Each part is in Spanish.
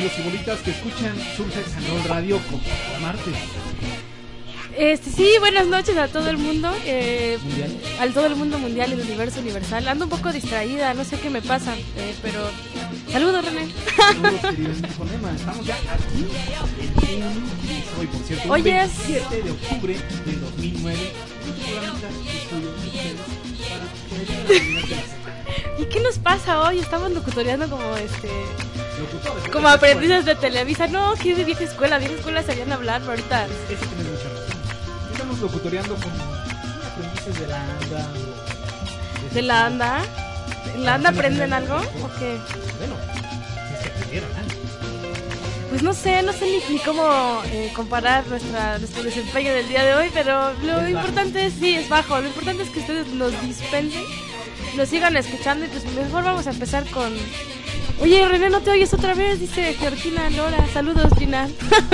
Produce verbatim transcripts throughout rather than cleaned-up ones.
gemelos y bolitas que escuchan Sursex and Roll Radio como cada martes. Este, sí, buenas noches a todo el mundo, eh, al todo el mundo mundial y el universo universal. Ando un poco distraída, no sé qué me pasa, eh, pero saludos, René. Saludos, queridos Fonema. Estamos ya aquí en hoy, por cierto, hoy es veintisiete de octubre del dos mil nueve. ¿Y qué nos pasa hoy? Estamos locutoreando como este como aprendices de Televisa. No, que de vieja escuela, vieja escuela sabían hablar, pero ahorita eso tienes mucha razón. Estamos locutoreando como aprendices de la anda. ¿De, ¿De la anda? ¿En la anda aprenden algo? ¿O qué? Bueno, es que aprendieron algo. Pues no sé, no sé ni, ni cómo eh, comparar nuestra, nuestro desempeño del día de hoy, pero lo es importante bajo. es, sí, es bajo. Lo importante es que ustedes nos dispensen, nos sigan escuchando y pues mejor vamos a empezar con... Oye, René, ¿no te oyes otra vez? Dice Georgina Lora. Saludos, Gina.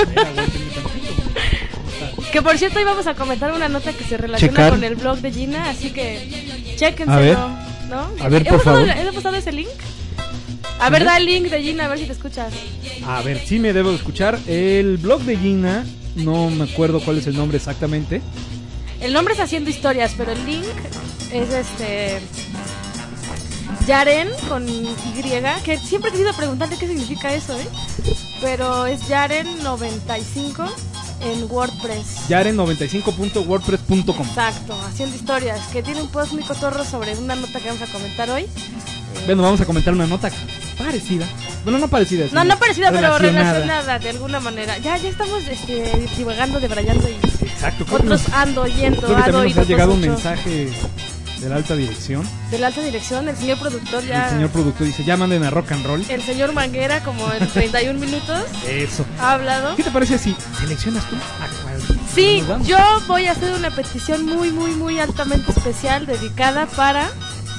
Que por cierto, hoy vamos a comentar una nota que se relaciona Checar. con el blog de Gina, así que chéquenselo, ¿no? A ver, por favor. ¿He pasado ese link? A ver, da el link de Gina, a ver si te escuchas. A ver, sí me debo escuchar. El blog de Gina, no me acuerdo cuál es el nombre exactamente. El nombre es Haciendo Historias, pero el link es este... Yaren con Y, que siempre he querido preguntarle qué significa eso, ¿eh? Pero es Yaren noventa y cinco en WordPress. Yaren noventa y cinco punto wordpress punto com. Exacto, Haciendo Historias, que tiene un post muy cotorro sobre una nota que vamos a comentar hoy. Bueno, vamos a comentar una nota parecida. Bueno, no parecida. No, no parecida, relacionada. Pero relacionada de alguna manera. Ya, ya estamos este, divagando, debrayando y exacto, otros nos, ando yendo. Creo que también nos ha llegado un mensaje de la alta dirección. De la alta dirección, el señor productor ya... El señor productor dice, ya manden a rock and roll. El señor Manguera, como en treinta y un minutos. Eso. Ha hablado. ¿Qué te parece si seleccionas tú a cuál? Sí, yo voy a hacer una petición muy, muy, muy altamente especial, dedicada para...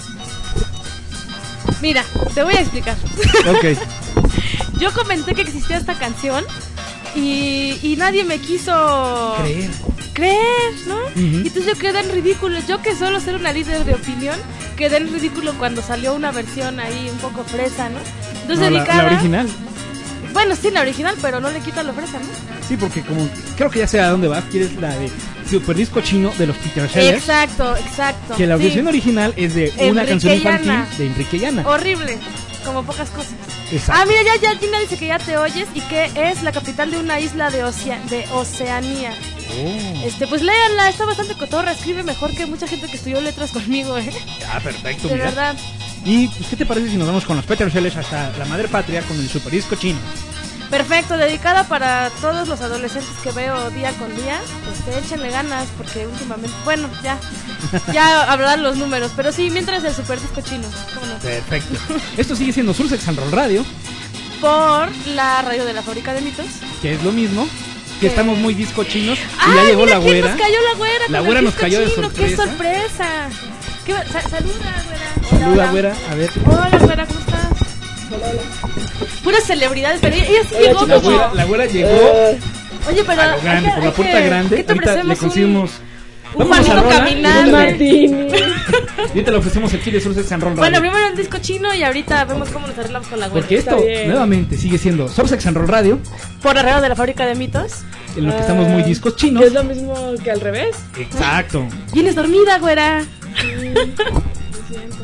Mira, te voy a explicar. Ok. Yo comenté que existía esta canción y, y nadie me quiso... Creer. Creer, ¿no? Uh-huh. Y entonces yo quedé en ridículo. Yo que solo ser una líder de opinión, quedé en ridículo cuando salió una versión ahí un poco fresa, ¿no? Entonces no, dedicada... la, la original. Bueno, sí, la original, pero no le quita lo fresa, ¿no? Sí, porque como... Creo que ya sé a dónde vas. Quieres la de Super Disco Chino de los Peter Sellers. Exacto, exacto. Que la sí. versión original es de Enrique una canción infantil Llana. de Enrique y Ana. Horrible, como pocas cosas. Exacto. Ah, mira, ya, ya Gina dice que ya te oyes y que es la capital de una isla de, Ocea- de Oceanía. Oh. Este, pues léanla, está bastante cotorra, escribe mejor que mucha gente que estudió letras conmigo, ¿eh? Ah, perfecto, de mira. verdad. Y pues, ¿qué te parece si nos vamos con los Peter Sellers hasta la madre patria con el Super Disco Chino? Perfecto, dedicada para todos los adolescentes que veo día con día. Este, échenle ganas porque últimamente, bueno, ya, ya hablarán los números, pero sí, mientras el Super Disco Chino, ¿cómo no? Perfecto. Esto sigue siendo Sursex and Roll Radio, por la radio de la Fábrica de Mitos, que es lo mismo. Que ¿Qué? Estamos muy disco chinos. Y ¡ay, ya llegó mira la quién güera. nos cayó la güera! La con güera el nos disco cayó de chino, sorpresa. ¡Qué sorpresa! ¿Qué, sa- saluda, güera. Saluda, Hola. güera. A ver. Hola, güera, ¿cómo estás? Hola, hola. Puras celebridades, pero ella sí Hola, llegó chicos. La como... güera, la güera llegó Eh, Oye, pero... a lo grande, hay que- por la hay puerta que- grande. ¿qué te Ahorita le ofrecemos? conseguimos. Un, un Vámonos a manito rola, caminando. y Martini. Y te le ofrecemos el chile Sursex and Roll Radio. Bueno, primero el disco chino y ahorita vemos cómo nos arreglamos con la güera. Porque esto Está bien. nuevamente sigue siendo Sursex and Roll Radio, Por la radio de la Fábrica de Mitos. en lo que estamos muy discos chinos. ¿Es lo mismo que al revés? Exacto. ¿Vienes dormida, güera? Sí, lo siento.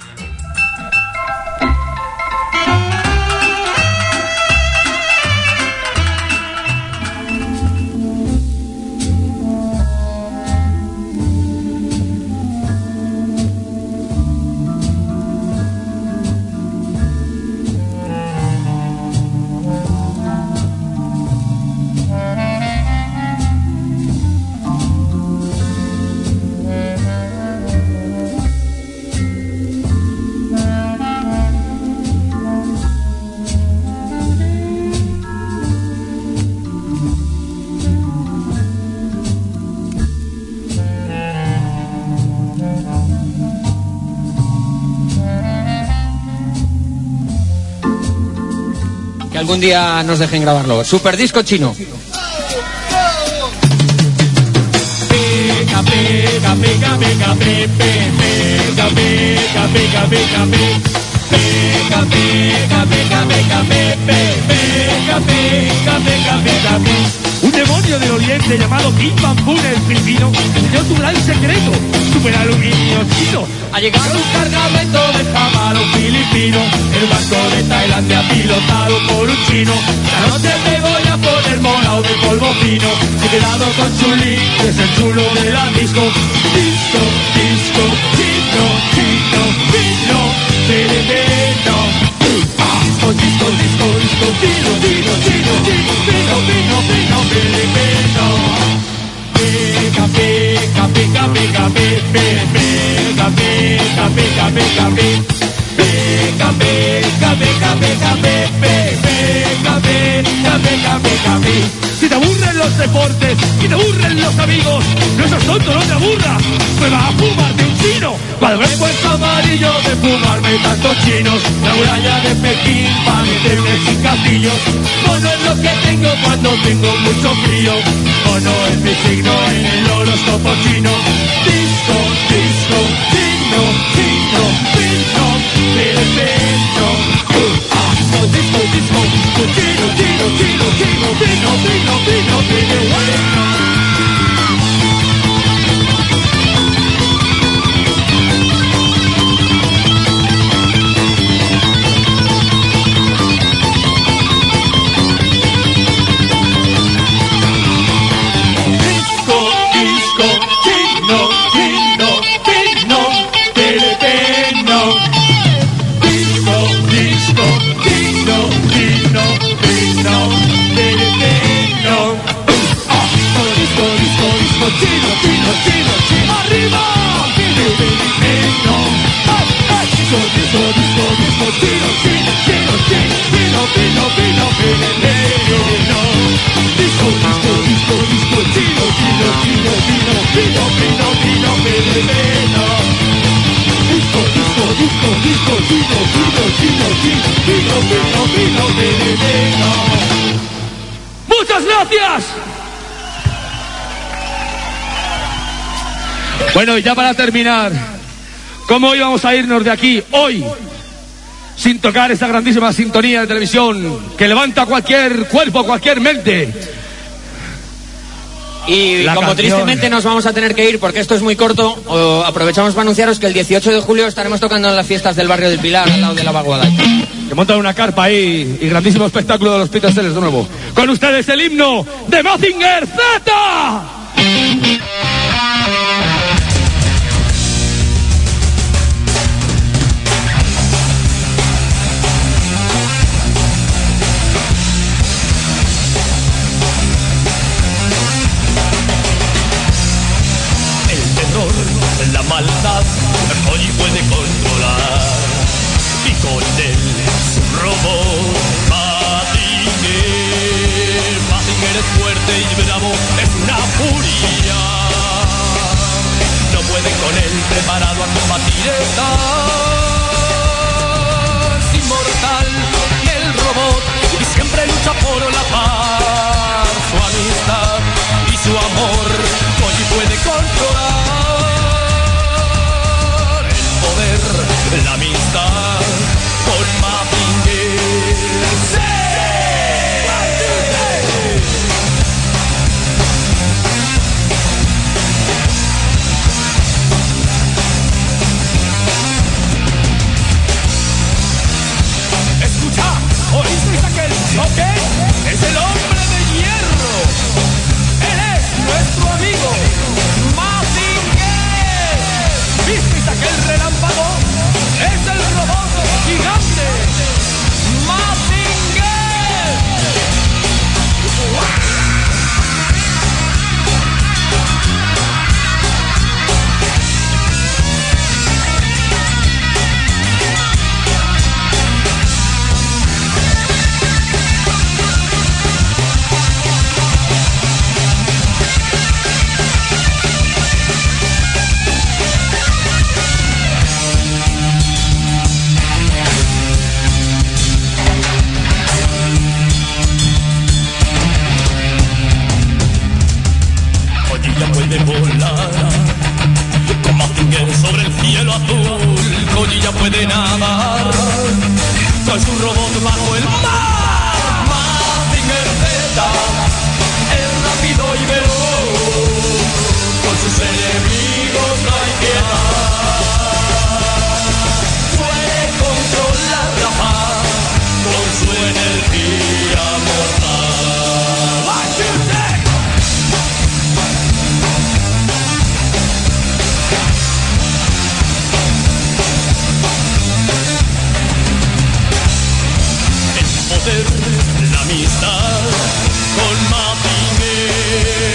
Algún día nos dejen grabarlo. Super Disco Chino. Pica, pica, pica, pica, pica, pica, pica, pica, pica, pica. Pica, pica, pica, pica, pica, pica, pica, pica, pica. Un demonio del oriente llamado Kim Bambun, el filipino, enseñó tu gran secreto, super aluminio chino. Ha llegado un cargamento de camarón filipino, el barco de Tailandia pilotado por un chino. La noche te voy a poner morado de polvo fino. He quedado con Chuli, que es el chulo de la disco. Disco, disco, chino, chino, fino, filipino. Disco, disco, disco, disco, fino, fino, chino, chino, fino, fino, fino, filipino. Pica, pica, pica, pica, pica, pica, pica, pica, pica, pica, pica, pica, pica, pica, pica, pica, pica, pica. Si te aburren los deportes y te aburren los amigos, no seas tonto, no te aburras, pues va a fumarte un chino. Cuando he puesto amarillo de fumarme tantos chinos, la muralla de Pekín para meterme sin castillos. Mono es lo que tengo cuando tengo mucho frío, mono es mi signo en el horóscopo chino. Disco, disco, chino, chino, chino, filipino. Disco, disco, disco, disco, chino, chino, chino, chino, fino, fino, fino, fino, bueno. ¡Muchas gracias! Bueno, y ya para terminar, ¿cómo íbamos a irnos de aquí hoy sin tocar esta grandísima sintonía de televisión que levanta cualquier cuerpo, cualquier mente? Y La como canción. tristemente nos vamos a tener que ir porque esto es muy corto, o aprovechamos para anunciaros que el dieciocho de julio estaremos tocando en las fiestas del barrio del Pilar, al lado de la Vaguada. Que montan una carpa ahí y grandísimo espectáculo de los Peter Sellers de nuevo. Con ustedes el himno de Mazinger Z. La maldad hoy puede controlar y con él su robot Mazinger. Mazinger es fuerte y bravo, es una furia. No pueden con él, preparado a combatir estás. Inmortal el robot y siempre lucha por la paz. Su amistad y su amor hoy puede controlar la amistad con Mazinger. ¡Sí! Escucha, ¿oísteis aquel choque? Es el hombre de hierro. Él es nuestro amigo Mazinger. ¿Visteis aquel relámpago? ¡Es el robot gigante! ¡Mazinger! Puede volar con Mazinger Mazinger sobre el cielo azul, Collilla puede nadar con su robot bajo el mar. Mazinger Z es rápido y veloz, con sus enemigos no hay piedad. Puede controlar la paz con su energía mortal. What you say? El poder, la amistad con Mazinger.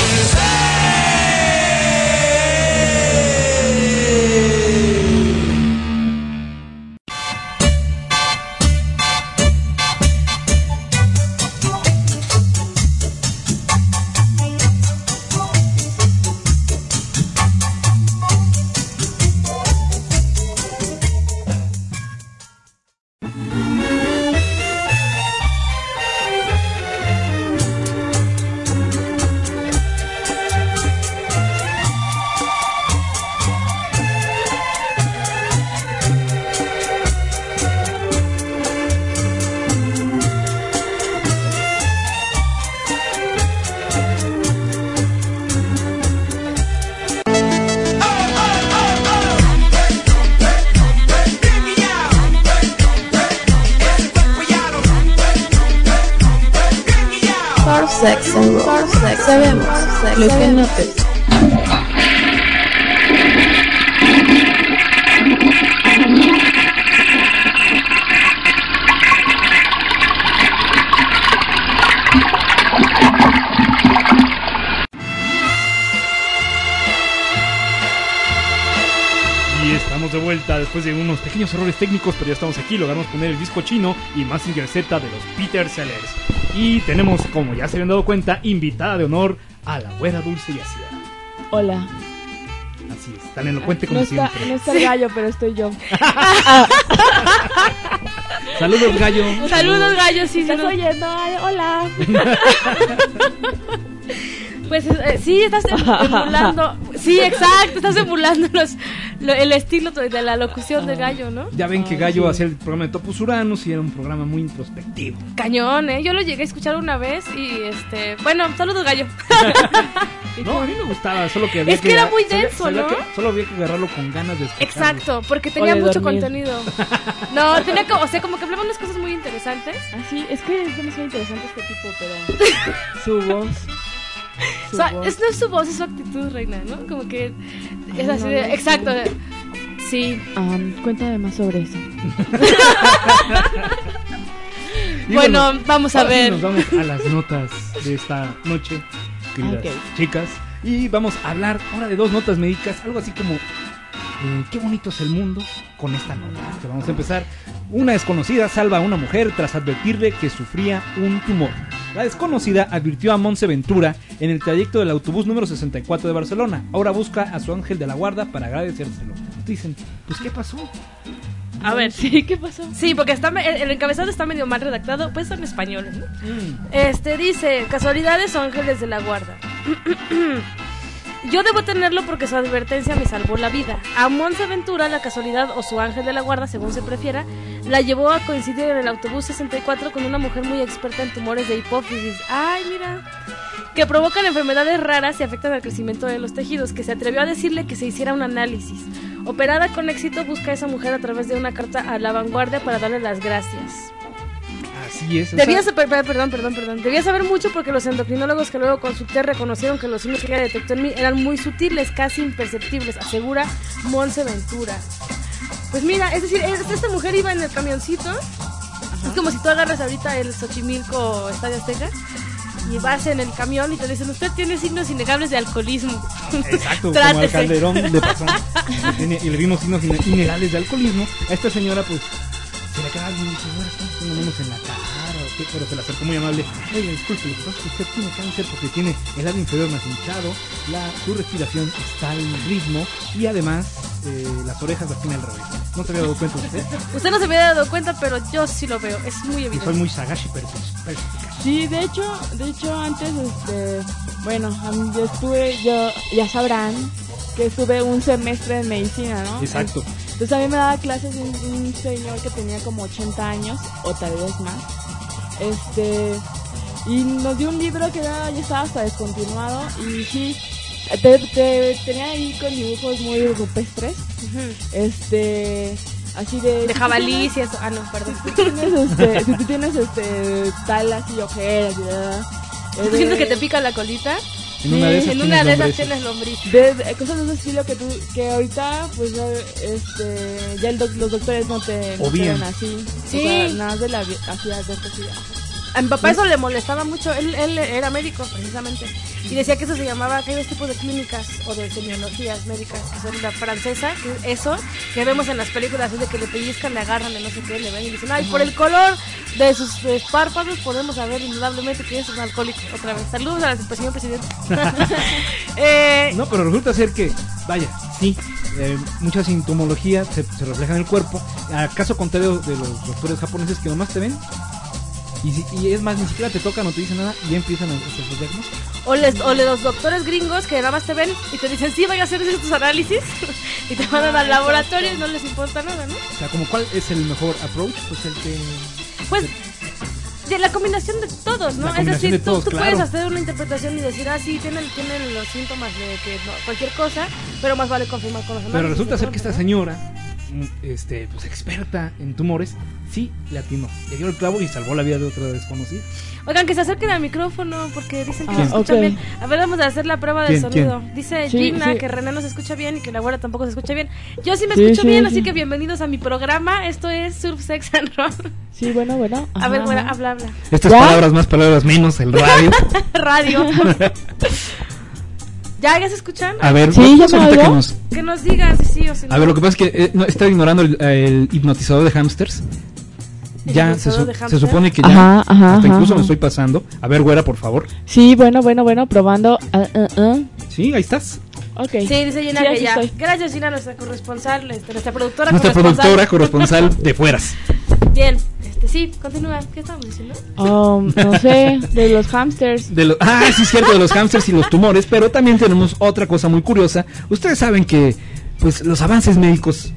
Sex and roll. Sex. Sabemos lo que no te... Y estamos de vuelta después de unos pequeños errores técnicos, pero ya estamos aquí, logramos poner el disco chino y Mazinger Z de los Peter Sellers. Y tenemos, como ya se habían dado cuenta, invitada de honor a la güera dulce y ácida. Hola. Así es, tan elocuente como No está, siempre. no está el gallo, pero estoy yo. Saludos, gallo. Saludos, gallos. Sí, ¿Estás sí, no- oyendo? Ay, hola. Pues eh, sí, estás em- emulando. Sí, exacto, estás emulando los, lo- el estilo de la locución de gallo, ¿no? Ya ven que Ay, Gallo sí. hacía el programa de Topus Uranus y era un programa muy introspectivo. Cañón, ¿eh? Yo lo llegué a escuchar una vez y este. Bueno, saludos, gallo. No, a mí me gustaba, solo que había Es que era muy sabía- denso, sabía ¿no? que solo había que agarrarlo con ganas de escucharlo. Exacto, porque tenía O de mucho dormir. contenido. No, tenía como, o sea, como que hablaba unas cosas muy interesantes. Así, es que es demasiado interesante este tipo, pero su voz. O Su sea, voz. es, no es su voz, es su actitud, reina, ¿no? Como que es Ay, así no, de, no, exacto. de- Sí. Um, cuéntame más sobre eso. Y Bueno, vamos a ahora sí ver. nos vamos a las notas de esta noche, queridas Ok. chicas. Y vamos a hablar ahora de dos notas médicas, algo así como eh, qué bonito es el mundo con esta nota. Que vamos a empezar. Una desconocida salva a una mujer tras advertirle que sufría un tumor. La desconocida advirtió a Montse Ventura en el trayecto del autobús número sesenta y cuatro de Barcelona. Ahora busca a su ángel de la guarda para agradecérselo. Dicen, pues ¿qué pasó? A ver. Sí, ¿qué pasó? Sí, porque está me- el, el encabezado está medio mal redactado, pues en español, ¿no? Mm. Este dice, casualidades o ángeles de la guarda. Yo debo tenerlo porque su advertencia me salvó la vida. A Montse Ventura, la casualidad o su ángel de la guarda, según se prefiera, la llevó a coincidir en el autobús sesenta y cuatro con una mujer muy experta en tumores de hipófisis. Ay, mira. Que provocan enfermedades raras y afectan al crecimiento de los tejidos, que se atrevió a decirle que se hiciera un análisis. Operada con éxito, busca a esa mujer a través de una carta a La Vanguardia para darle las gracias. Así es. Debía esa- saber, perdón, perdón, perdón. Debía saber mucho porque los endocrinólogos que luego consulté reconocieron que los signos que ella detectó en mí eran muy sutiles, casi imperceptibles, asegura Montse Ventura. Pues mira, es decir, es- esta mujer iba en el camioncito. Es como si tú agarras ahorita el Xochimilco Estadio Azteca y vas en el camión y te dicen, usted tiene signos innegables de alcoholismo. Exacto, como Trátese. al Calderón le pasó. Y tiene- Y le vimos signos ine- innegales de alcoholismo. A esta señora, pues, se le queda alguien y dice, señora, ¿estás haciendo menos en la cara o qué? Pero se le acercó muy amable. Oye, disculpe, lo que pasa es que usted tiene cáncer porque tiene el labio inferior más hinchado, la, su respiración está al ritmo y además eh, las orejas las tiene al revés. ¿No se había dado cuenta usted? Usted no se había dado cuenta, pero yo sí lo veo, es muy Que evidente. soy muy sagaz y perspicaz. perspicaz. Sí, de hecho, de hecho antes, este, bueno, a mí yo estuve, yo, ya sabrán que estuve un semestre en medicina, ¿no? Exacto. Entonces a mí me daba clases un, un señor que tenía como ochenta años, o tal vez más. Este, y nos dio un libro que ya, ya estaba hasta descontinuado, y sí, te, te, tenía ahí con dibujos muy rupestres. Ujú. Este, así de... De jabalí y eso. Ah, no, perdón. Si tú tienes, este, si tú tienes este, talas y ojeras, y ¿verdad? Eh, de- Siento que te pica la colita. En una de esas En tienes una de esas lombrices. tienes lombriz. De, de- cosas de ese estilo que tú, que ahorita, pues, eh, este, ya el doc- los doctores no te, no O te bien. ven así. Sí. O sea, nada más de la, vi- así, adverto, así, ajá. A mi papá eso le molestaba mucho, él, él era médico precisamente, y decía que eso se llamaba, que hay dos tipos de clínicas o de semiologías médicas, que son la francesa, que es eso, que vemos en las películas, es de que le pellizcan, le agarran, de no sé qué, le ven y dicen, ay, por el color de sus eh, párpados podemos saber indudablemente que es un alcohólico. Otra vez, saludos al señor presidente. eh, No, pero resulta ser que, vaya, sí, eh, mucha sintomología se, se refleja en el cuerpo. ¿Acaso contrario de los doctores japoneses que nomás te ven? Y, si- y es más, ni siquiera te tocan, no te dicen nada y ya empiezan a hacer sus diagnósticos. O, les, o los doctores gringos que nada más te ven y te dicen, sí, vaya a hacer tus análisis, y te mandan al laboratorio y no les importa nada, ¿no? O sea, como cuál es el mejor approach, pues el que... Pues de la combinación de todos, ¿no? La Es combinación decir, de tú, todos, tú claro. puedes hacer una interpretación y decir, ah, sí, tienen, tienen los síntomas de que no, cualquier cosa, pero más vale confirmar con los análisis. Pero resulta ser que entonces, esta ¿no? señora, mm, este, pues experta en tumores, sí le atinó. Le dio el clavo y salvó la vida de otra desconocida. Oigan, que se acerquen al micrófono porque dicen que Ah, nos escuchan ok. bien. A ver, vamos a hacer la prueba del ¿Quién, sonido. Dice Sí, Gina sí. que René no se escucha bien y que la güera tampoco se escucha bien. Yo sí me Sí, escucho sí, bien, sí. así que bienvenidos a mi programa. Esto es Surf, Sex and Rock. Sí, bueno, bueno. A ver, ajá, güera, ajá. habla, habla. Estas ¿Ya? palabras más, palabras menos, el radio. Radio. ¿Ya, ya se escuchan? A ver, Sí, vamos ¿ya me ahorita que oigo? nos... Que nos digan si sí o si no. A ver, lo que pasa es que eh, no, está ignorando el, el hipnotizador de hamsters. ¿El Ya se, hipnotizador su- de se hámster? supone que ya. Ajá, ajá, hasta ajá, incluso me ajá. estoy pasando. A ver, güera, por favor. Sí, bueno, bueno, bueno, probando. ah, ah, ah. Sí, ahí estás. Ok. Sí, dice Gina Sí, que así ya. estoy. Gracias, Gina, nuestra corresponsal, este, nuestra productora Nuestra corresponsal. productora corresponsal de fueras. Bien, este, sí, continúa. ¿Qué estamos diciendo? Um, no sé, de los hamsters. De los, ah, sí, es cierto, de los hamsters y los tumores. Pero también tenemos otra cosa muy curiosa. Ustedes saben que, pues, los avances médicos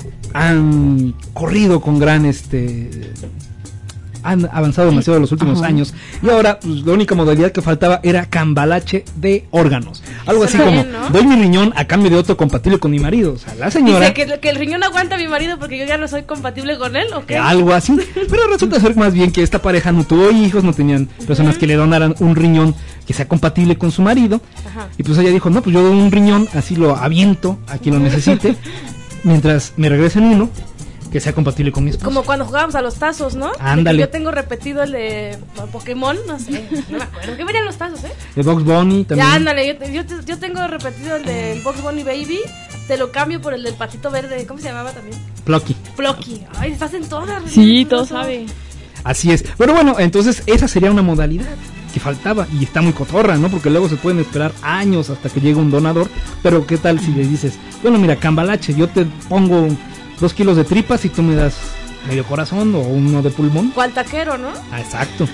han corrido con gran, este. Han avanzado demasiado en los últimos Ajá. años. Y ahora, pues, la única modalidad que faltaba era cambalache de órganos. Algo así Suena como: bien, ¿no? doy mi riñón a cambio de otro compatible con mi marido. O sea, la señora. Dice que, que el riñón aguanta a mi marido porque yo ya no soy compatible con él, ¿o qué? Algo así. Pero resulta ser más bien que esta pareja no tuvo hijos, no tenían personas que le donaran un riñón que sea compatible con su marido. Ajá. Y pues ella dijo, no, pues yo doy un riñón, así lo aviento a quien lo necesite, mientras me regresen uno que sea compatible con mi esposo. Como cuando jugábamos a los tazos, ¿no? De que Ándale. Yo tengo repetido el de Pokémon, no sé, no me acuerdo. ¿Qué venían los tazos, eh? De Box Bunny también. Ya, ándale, yo, te- yo, te- yo tengo repetido el de Box Bunny Baby, te lo cambio por el del patito verde, ¿cómo se llamaba también? Plucky. Flocky. Ay, estás en todas. René, Sí, por todo eso. sabe. Así es. Pero bueno, entonces esa sería una modalidad que faltaba y está muy cotorra, ¿no? Porque luego se pueden esperar años hasta que llegue un donador. Pero ¿qué tal si le dices, bueno, mira, cambalache, yo te pongo dos kilos de tripas y tú me das medio corazón o uno de pulmón? ¿Cuál taquero, no? Ah, exacto.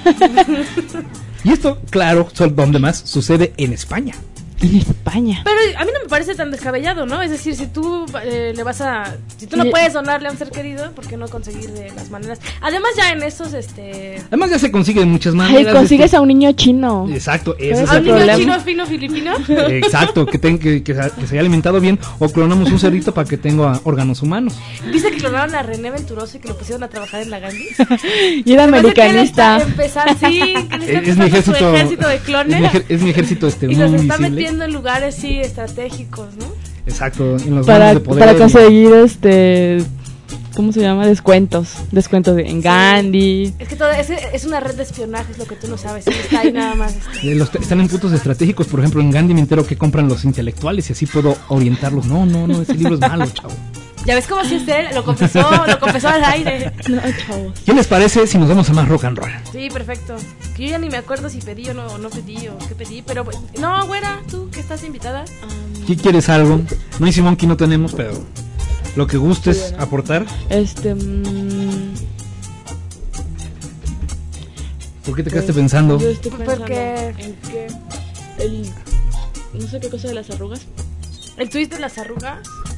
Y esto, claro, son donde más sucede en España. En España. Pero a mí no me parece tan descabellado, ¿no? Es decir, si tú eh, le vas a... Si tú no Y- puedes donarle a un ser querido, ¿por qué no conseguir de las maneras? Además ya en estos, este... Además ya se consigue de muchas Ay, maneras. consigues este- a un niño chino. Exacto, ese es ¿A un el niño problema. chino fino filipino? Exacto, que, ten- que, que, se- que se haya alimentado bien o clonamos un cerdito para que tenga órganos humanos. ¿Viste que clonaron a René Venturoso y que lo pusieron a trabajar en la Gandhi? Y era Se me hace que él está americanista. empezar, sí, que él está Es, es mi empezando ejército, su ejército de clones. es mi, ejer- es mi ejército este, y muy los está visible. metiendo en lugares, sí, estratégicos, ¿no? Exacto, en los Para, bandos de poder. para y- conseguir este. ¿Cómo se llama? Descuentos. Descuentos de- en Gandhi. Es que todo es, es una red de espionaje, es lo que tú no sabes. Él está ahí nada más. este. eh, los- están en puntos estratégicos, por ejemplo, en Gandhi me entero que compran los intelectuales y así puedo orientarlos. No, no, no, ese libro es malo, chavo. Ya ves cómo si es él, lo confesó, lo confesó al aire. No, chavos. ¿Qué les parece si nos vamos a más rock and roll? Sí, perfecto. Que yo ya ni me acuerdo si pedí o no, o no pedí o qué pedí, pero pues, no, güera, tú que estás invitada. ¿Qué quieres algo? No hay Monkey no tenemos, pero lo que gustes Bueno. aportar. Este. mm, ¿Por qué te quedaste pues, pensando? Yo estoy pensando Porque- en que. El, no sé qué cosa de las arrugas. El twist de las arrugas.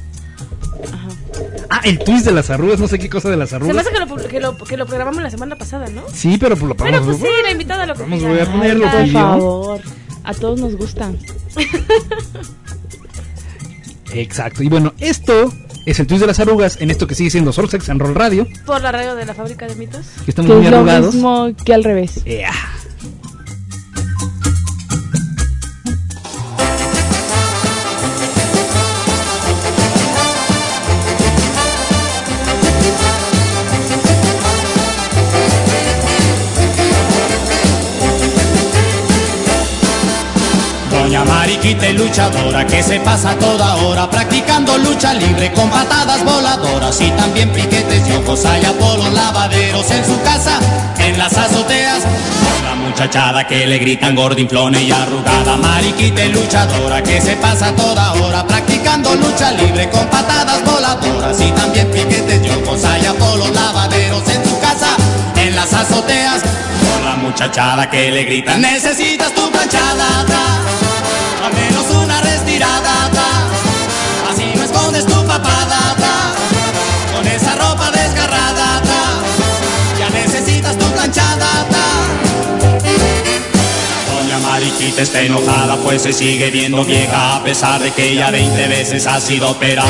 Ah, el twist de las arrugas, no sé qué cosa de las Se arrugas. me hace que lo, pu- que lo, que lo programamos la semana pasada, ¿no? Sí, pero pues lo Pero vamos, pues sí, la invitada lo que vamos, pida. voy a ponerlo. Por pidió. favor. A todos nos gustan. Exacto. Y bueno, esto es el twist de las arrugas en esto que sigue siendo Soul Sex and Roll Radio. Por la radio de la fábrica de mitos. Que estamos Que muy es lo arrugados. mismo que al revés. Ea. Doña Mariquita es luchadora que se pasa toda hora practicando lucha libre con patadas voladoras y también piquetes y ojos hay Apolos lavaderos en su casa, en las azoteas. Con la muchachada que le gritan gordinflona y arrugada. Mariquita es luchadora que se pasa toda hora practicando lucha libre con patadas voladoras y también piquetes y ojos hay Apolos lavaderos en su casa, en las azoteas. Con la muchachada que le gritan necesitas tu planchada. Al menos una retirada, así no escondes tu papada, con esa ropa desgarrada, ya necesitas tu planchada. Doña Mariquita está enojada pues se sigue viendo vieja a pesar de que ya veinte veces ha sido operada.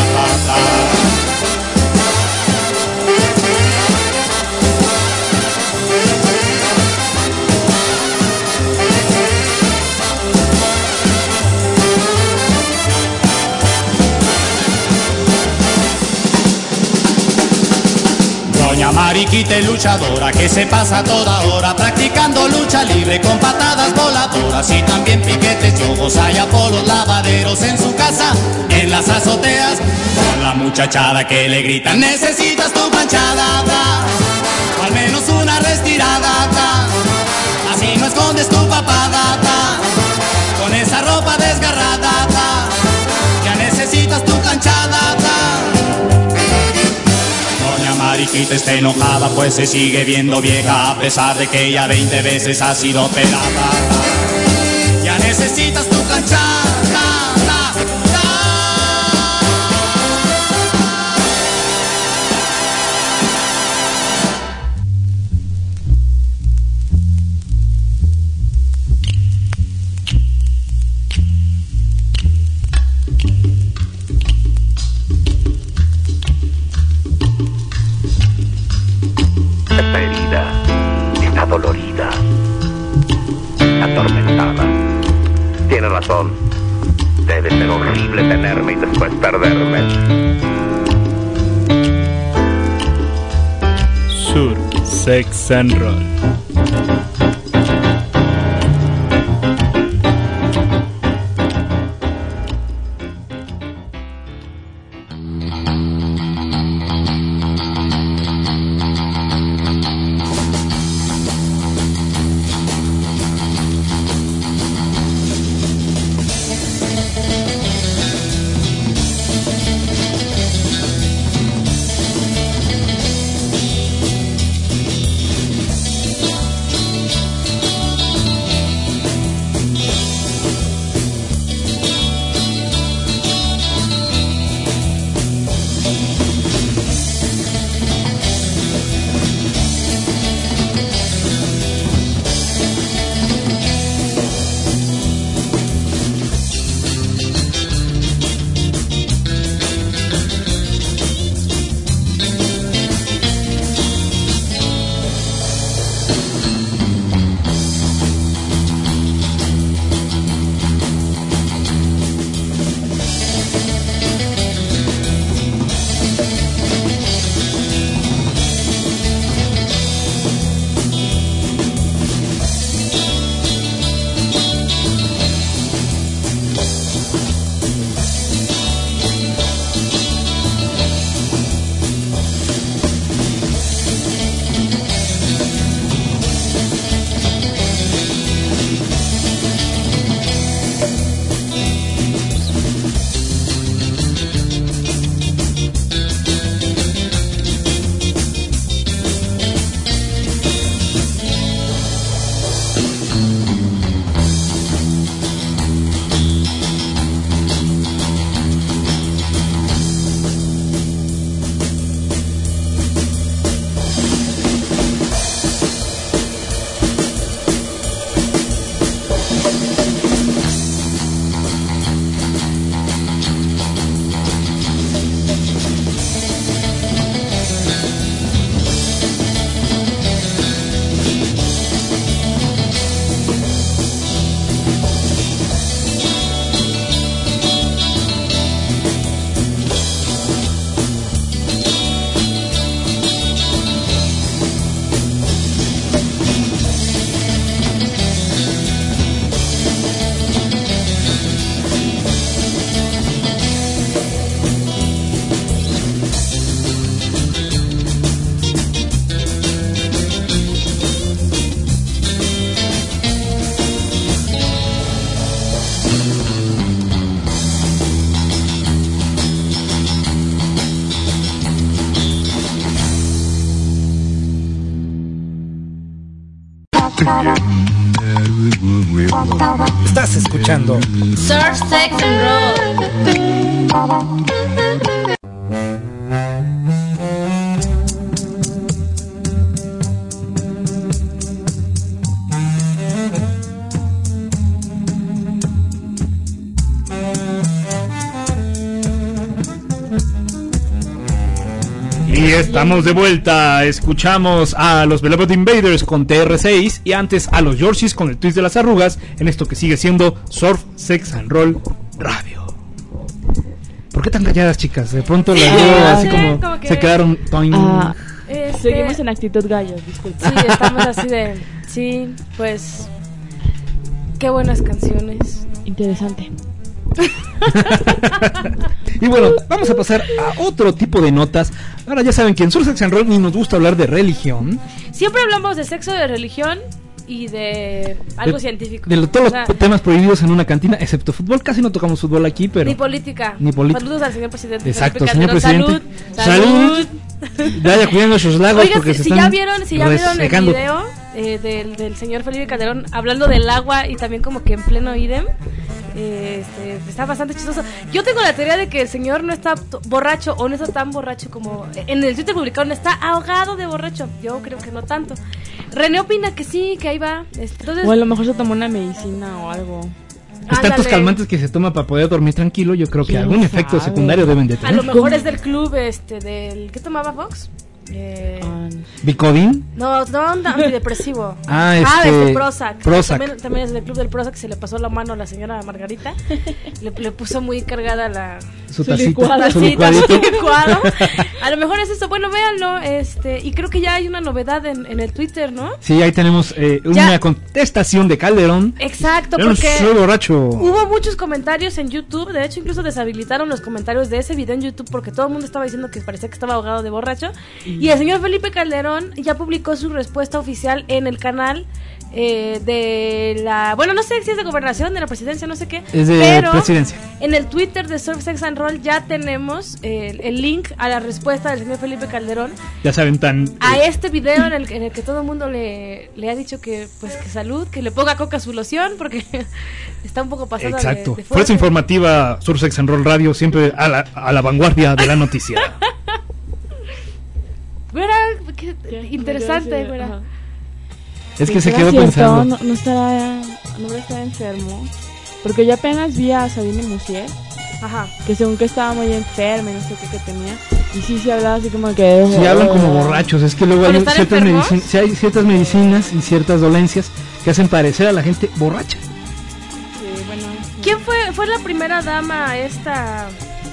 Doña Mariquita es luchadora que se pasa toda hora practicando lucha libre con patadas voladoras y también piquetes y ojos hay Apolos lavaderos en su casa, en las azoteas. Con la muchachada que le gritan necesitas tu planchada, o al menos una retirada, así no escondes tu papada, con esa ropa desgarrada, ya necesitas tu planchada. Doña Mariquita está enojada pues se sigue viendo vieja a pesar de que ya veinte veces ha sido operada. Ya necesitas tu planchada. Esta herida está dolorida, atormentada. Tiene razón. Debe ser horrible tenerme y después perderme. Sur Sex and Roll. Estás escuchando Surf, Sex and Roll. Y estamos de vuelta, escuchamos a los Velvet Invaders con T R seis y antes a los Yorkshires con el twist de las arrugas en esto que sigue siendo Surf, Sex and Roll Radio. ¿Por qué tan calladas, chicas? De pronto las veo Ah, así sí, como, como que- se quedaron toing. Ah, Este, seguimos en actitud gallo, disculpa. Sí, estamos así de... Sí, pues... Qué buenas canciones. Interesante. Y bueno, vamos a pasar a otro tipo de notas. Ahora ya saben que en Surf, Sex and Roll ni nos gusta hablar de religión. Siempre hablamos de sexo, de religión y de algo de, científico. De lo- todos O sea, los temas prohibidos en una cantina, excepto fútbol. Casi no tocamos fútbol aquí, pero... Ni política. Ni política. Saludos al señor presidente. Exacto, Felipe señor Calderón. presidente. Salud. Salud. Vaya cuidando sus lagos. Oigan, porque si, se si están ya vieron, si ya vieron el resecando. video eh, del, del señor Felipe Calderón hablando del agua y también como que en pleno idem, eh, este, está bastante chistoso. Yo tengo la teoría de que el señor no está t- borracho o no está tan borracho como en el Twitter publicaron, está ahogado de borracho. Yo creo que no tanto. René opina que sí, que ahí va. Este, Entonces, O a lo mejor se tomó una medicina o algo. Pues tantos ándale. calmantes que se toma para poder dormir tranquilo, yo creo que ¿Quién algún efecto sabe? secundario deben de A tener. lo mejor es del club este del ¿qué tomaba Fox? Eh, Ah, Bicodín. No, no, no, antidepresivo. Ah, este, desde Prozac. Prozac. También, también es del club del Prozac, se le pasó la mano a la señora Margarita. le, le puso muy cargada la Su Su tacita, licuado. su tacita, su licuadito. licuado. A lo mejor es eso. Bueno, véanlo. Este, y creo que ya hay una novedad en, en el Twitter, ¿no? Sí, ahí tenemos eh, Ya. una contestación de Calderón. Exacto, Yo no porque soy borracho. hubo muchos comentarios en YouTube. De hecho, incluso deshabilitaron los comentarios de ese video en YouTube porque todo el mundo estaba diciendo que parecía que estaba ahogado de borracho. Y el señor Felipe Calderón ya publicó su respuesta oficial en el canal eh, de la... Bueno, no sé si es de gobernación, de la presidencia, no sé qué. Es de pero presidencia. en el Twitter de Surf, Sex and Roll ya tenemos eh, el link a la respuesta del señor Felipe Calderón Ya saben, tan... a este video en el, en el que todo el mundo le, le ha dicho que pues que salud, que le ponga coca a su loción porque está un poco pasada de, Exacto. de Fuerza fuerte. informativa, Surf, Sex and Roll Radio, siempre a la, a la vanguardia de la noticia. Mira, qué interesante, Gracias, mira. ajá. Es que se ¿Será quedó cierto? pensando. No, no estará, no va a estar enfermo. Porque yo apenas vi a Sabine Musier, Ajá. que según que estaba muy enferma y no sé qué que tenía. Y sí, se hablaba así como que... Si hablan como borrachos, es que luego ¿Por hay estar ciertas, enfermos? medicin- sí hay ciertas medicinas y ciertas dolencias que hacen parecer a la gente borracha. Sí, bueno, ¿Quién fue fue la primera dama esta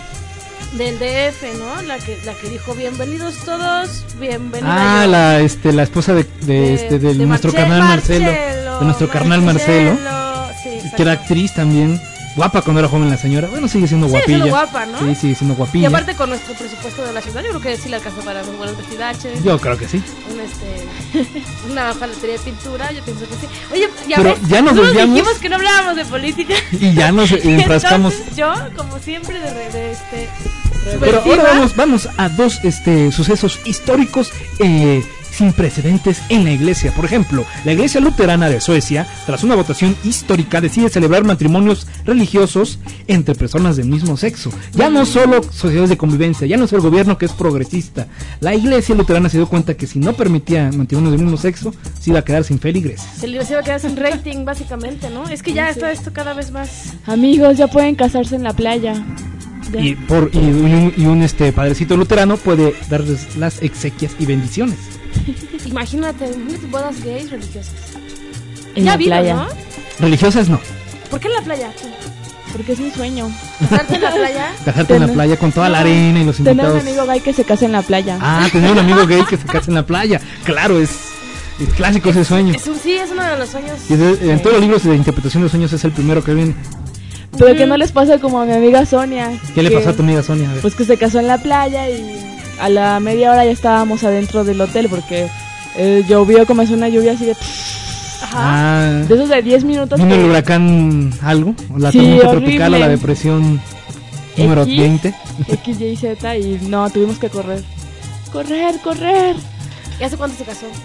del D F, ¿no? La que la que dijo bienvenidos todos, bienvenida Ah, yo". la este la esposa de, de, De- este de, de nuestro Marce- carnal Marcelo, Marcelo, de nuestro carnal Marcelo, sí, exacto. que era actriz también, guapa cuando era joven la señora. Bueno, sigue siendo Sigue guapilla. siendo guapa, ¿no? Sí, sigue siendo Y guapilla. aparte con nuestro presupuesto de la ciudad, yo creo que sí le alcanzó para unos buenos vestidaches. Yo creo que sí. Un, este, una hojalatería de pintura, yo pienso que sí. Oye, ya Pero ves, ya nos nosotros desviamos. dijimos que no hablábamos de política. Y ya nos eh, enfrascamos. Entonces, yo, como siempre, de, re- de este... Pero subversiva, ahora vamos, vamos a dos este, sucesos históricos eh, sin precedentes en la iglesia. Por ejemplo, la iglesia luterana de Suecia, tras una votación histórica, decide celebrar matrimonios religiosos entre personas del mismo sexo. Ya no solo sociedades de convivencia, ya no es el gobierno que es progresista. La iglesia luterana se dio cuenta que si no permitía matrimonios del mismo sexo, se iba a quedar sin feligreses. Se le iba a quedar sin rating, básicamente, ¿no? Es que ya está esto cada vez más... amigos, ya pueden casarse en la playa. Ya. Y, por, y, un, y un este padrecito luterano puede darles las exequias y bendiciones. Imagínate, imagínate bodas gays religiosas. En ya la vino, playa. ¿no? Religiosas no. ¿Por qué en la playa? Porque es mi sueño. ¿Casarte en la playa? Casarte en la Tener- playa con toda la No, arena y los Tener invitados. un amigo gay que se case en la playa. Ah, tener un amigo gay que se case en la playa. Claro, es, es clásico ese sueño. Es un, sí, es uno de los sueños. Y de- en todos los libros de interpretación de sueños es el primero que viene. Pero que no les pasa como a mi amiga Sonia. ¿Qué le que- pasó a tu amiga Sonia? A ver. Pues que se casó en la playa y a la media hora ya estábamos adentro del hotel porque eh, llovió, comenzó una lluvia así de... Ajá. Ah, De esos de diez minutos. vino el que- huracán algo, la Sí, tormenta horrible. tropical o la depresión número X. veinte. X, Y, Z y no, tuvimos que correr. Correr, correr. ¿Y hace cuánto se casó?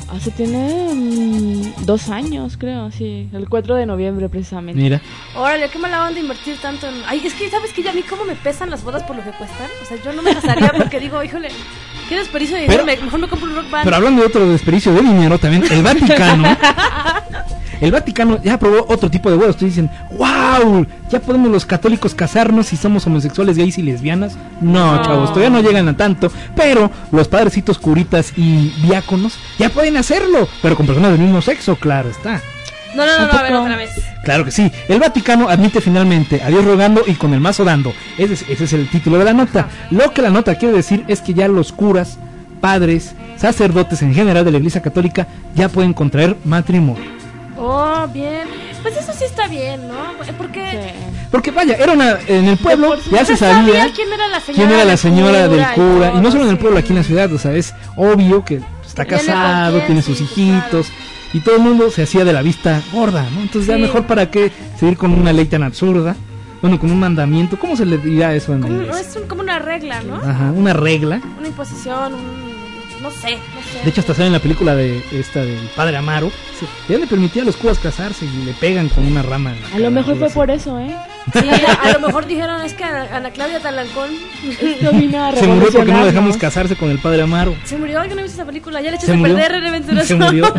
Hace tiene mm, dos años, creo, sí. El cuatro de noviembre, precisamente. Mira. Órale, qué mala onda invertir tanto en... Ay, es que, ¿sabes qué? Yo a mí cómo me pesan las bodas por lo que cuestan. O sea, yo no me casaría porque digo, híjole, qué desperdicio de dinero, me- mejor me compro un rock band. Pero hablando de otro desperdicio de dinero también, el Vaticano... El Vaticano ya aprobó otro tipo de bodas. Ustedes dicen, wow, ya podemos los católicos casarnos si somos homosexuales, gays y lesbianas. No, No. chavos, todavía no llegan a tanto. Pero los padrecitos curitas y diáconos ya pueden hacerlo, pero con personas del mismo sexo, claro está. No, no, no, no, a ver, Tampoco. otra vez. Claro que sí. El Vaticano admite finalmente a Dios rogando y con el mazo dando. Ese es, ese es el título de la nota. Lo que la nota quiere decir es que ya los curas, padres, sacerdotes en general de la Iglesia Católica ya pueden contraer matrimonio. Oh, bien. Pues eso sí está bien, ¿no? Porque... Sí. Porque vaya, era una en el pueblo, ya se sabía quién era la señora, quién era la señora del cura, y no todo, solo en el sí. pueblo, aquí en la ciudad, o sea, es obvio que está Tiene con casado, quién, tiene sí, sus sí, hijitos, y todo el mundo se hacía de la vista gorda, ¿no? Entonces ya Sí. mejor para qué seguir con una ley tan absurda, bueno, con un mandamiento, ¿cómo se le dirá eso en la Como, iglesia? es un- como una regla, ¿no? Ajá, una regla. Una imposición, un... No sé, no sé. De hecho, hasta sale en la película de esta del Padre Amaro, sí, ya le permitía a los curas casarse y le pegan con una rama en la A cara, lo mejor algo fue así. por eso, ¿eh? Sí, a, a lo mejor dijeron, es que Ana, Ana Claudia Talancón Esto vino a Se murió porque no lo dejamos revolucionarnos. casarse con el Padre Amaro. se murió. Yo no he visto esa película. Ya le Se echaste a murió. perder, René Venturoso. Se murió.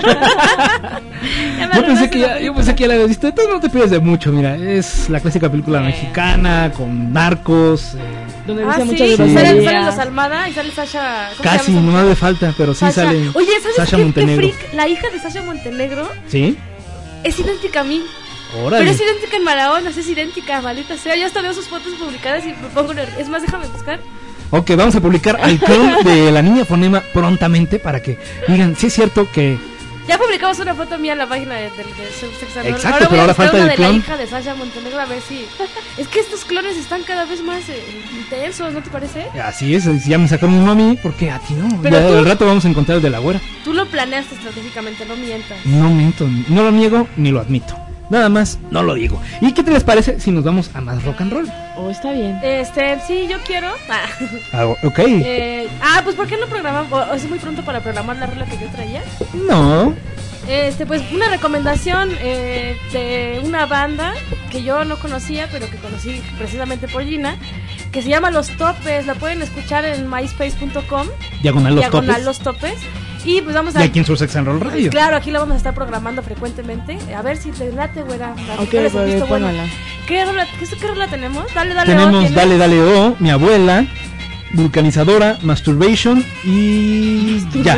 Ya me Yo pensé arruinaste que la ya, yo película. pensé que ya la habías visto. Entonces no te pierdes de mucho, mira, es la clásica película mexicana con narcos, eh, Donde Ah, dice sí, muchas Sí. salen, groserías. salen los Almada y sale Sasha... ¿cómo se casi, llama esa no mujer? le falta, pero sí Sasha. sale Oye, ¿sabes Sasha qué, qué Montenegro. freak? La hija de Sasha Montenegro ¿Sí? es idéntica a mí. Órale. Pero es idéntica en Maradona, es idéntica, maldita sea. Yo hasta veo sus fotos publicadas y me pongo nerviosa. Es más, déjame buscar. Ok, vamos a publicar al clon de la niña fonema prontamente para que digan, sí es cierto que Ya publicamos una foto mía en la página de- del de Sex and Roll. Exacto, Ahora pero voy a ahora buscar falta una el de clon. la hija de Sasha Montenegro a ver si... Es que estos clones están cada vez más eh, intensos, ¿no te parece? así es, ya me sacaron uno a mí, porque a ti no. Pero Ya tú- al rato vamos a encontrar el de la güera. Tú lo planeaste estratégicamente, no mientas. No miento, no lo niego ni lo admito. Nada más, no lo digo. ¿Y qué te les parece si nos vamos a más rock and roll? Oh, está bien. Este, sí, yo quiero... Ah, Ah, ok. eh, ah, pues ¿por qué no programamos? O- Es muy pronto para programar la rola que yo traía. No. Este, pues una recomendación eh, de una banda que yo no conocía, pero que conocí precisamente por Gina, que se llama Los Topes. La pueden escuchar en myspace punto com, Diagonal los diagonal topes. Los Topes. Y pues vamos Y a... aquí en su Sex and Roll Radio. Claro, aquí la vamos a estar programando frecuentemente. A ver si te late, güera. Ok, ¿Cuál es el pues, visto bueno? póngala. ¿Qué rola, qué, qué rola tenemos? Dale, dale. Tenemos ¿tienes? Dale Dale O, Mi Abuela, Vulcanizadora, Masturbation y ya.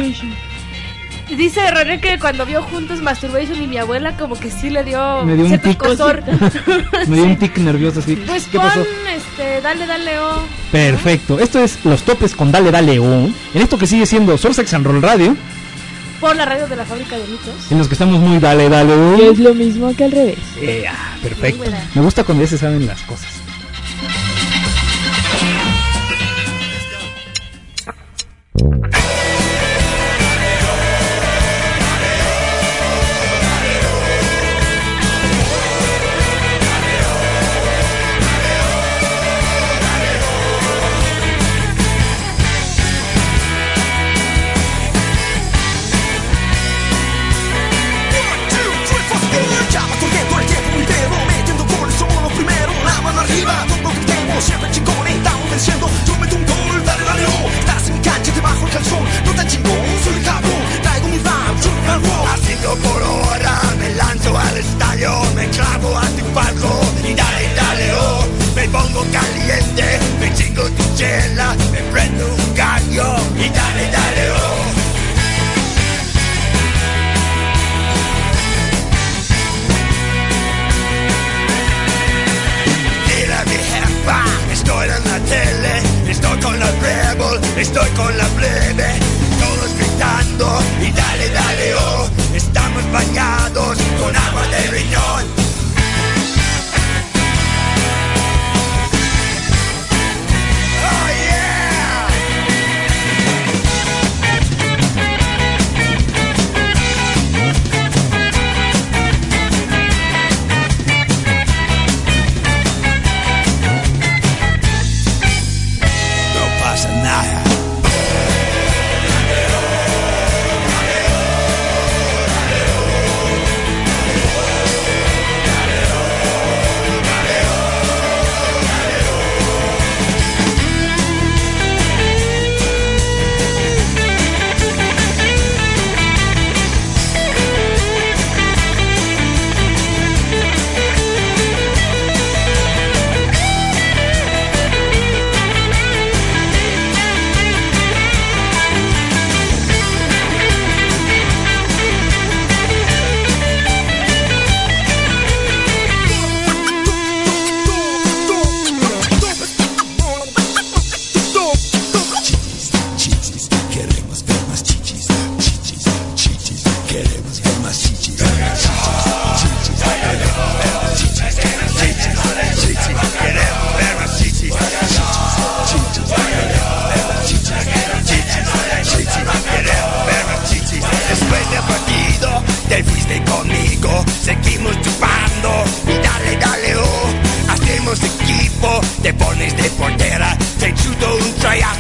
Dice René que cuando vio juntos Masturbation y mi abuela, como que sí le dio, Me dio un cierto tic. escozor. Me dio un tic nervioso así. Pues ¿Qué pon, pasó? este, dale, dale, oh. Perfecto. Esto es Los Topes con Dale Dale O. En esto que sigue siendo Soul Sex and Roll Radio, Por la radio de la fábrica de mitos. en los que estamos muy Dale Dale O. Que es lo mismo que al revés. Eh, ah, perfecto. Sí, güera. Me gusta cuando ya se saben las cosas. Llama corriendo el tiempo entero, metiendo goles, somos los primeros, la mano arriba, todo lo que tenemos, siempre chingones, estamos venciendo, yo meto un gol, dale, dale, oh, estás en mi cancha, te bajo el calzón, no tan chingón, soy el cabrón, traigo mi rap, yo me rock, a cinco por hora, me lanzo al estadio, me clavo ante un palco, y dale, dale, oh, me pongo caliente, me chingo tu chela, me prendo un gallo, y dale, dale, oh. Dile a mi jefa, estoy en la tele, estoy con la Rebel, estoy con la plebe, todos gritando y dale, dale, oh, estamos bañados con agua de riñón. Oh yeah. No pasa nada.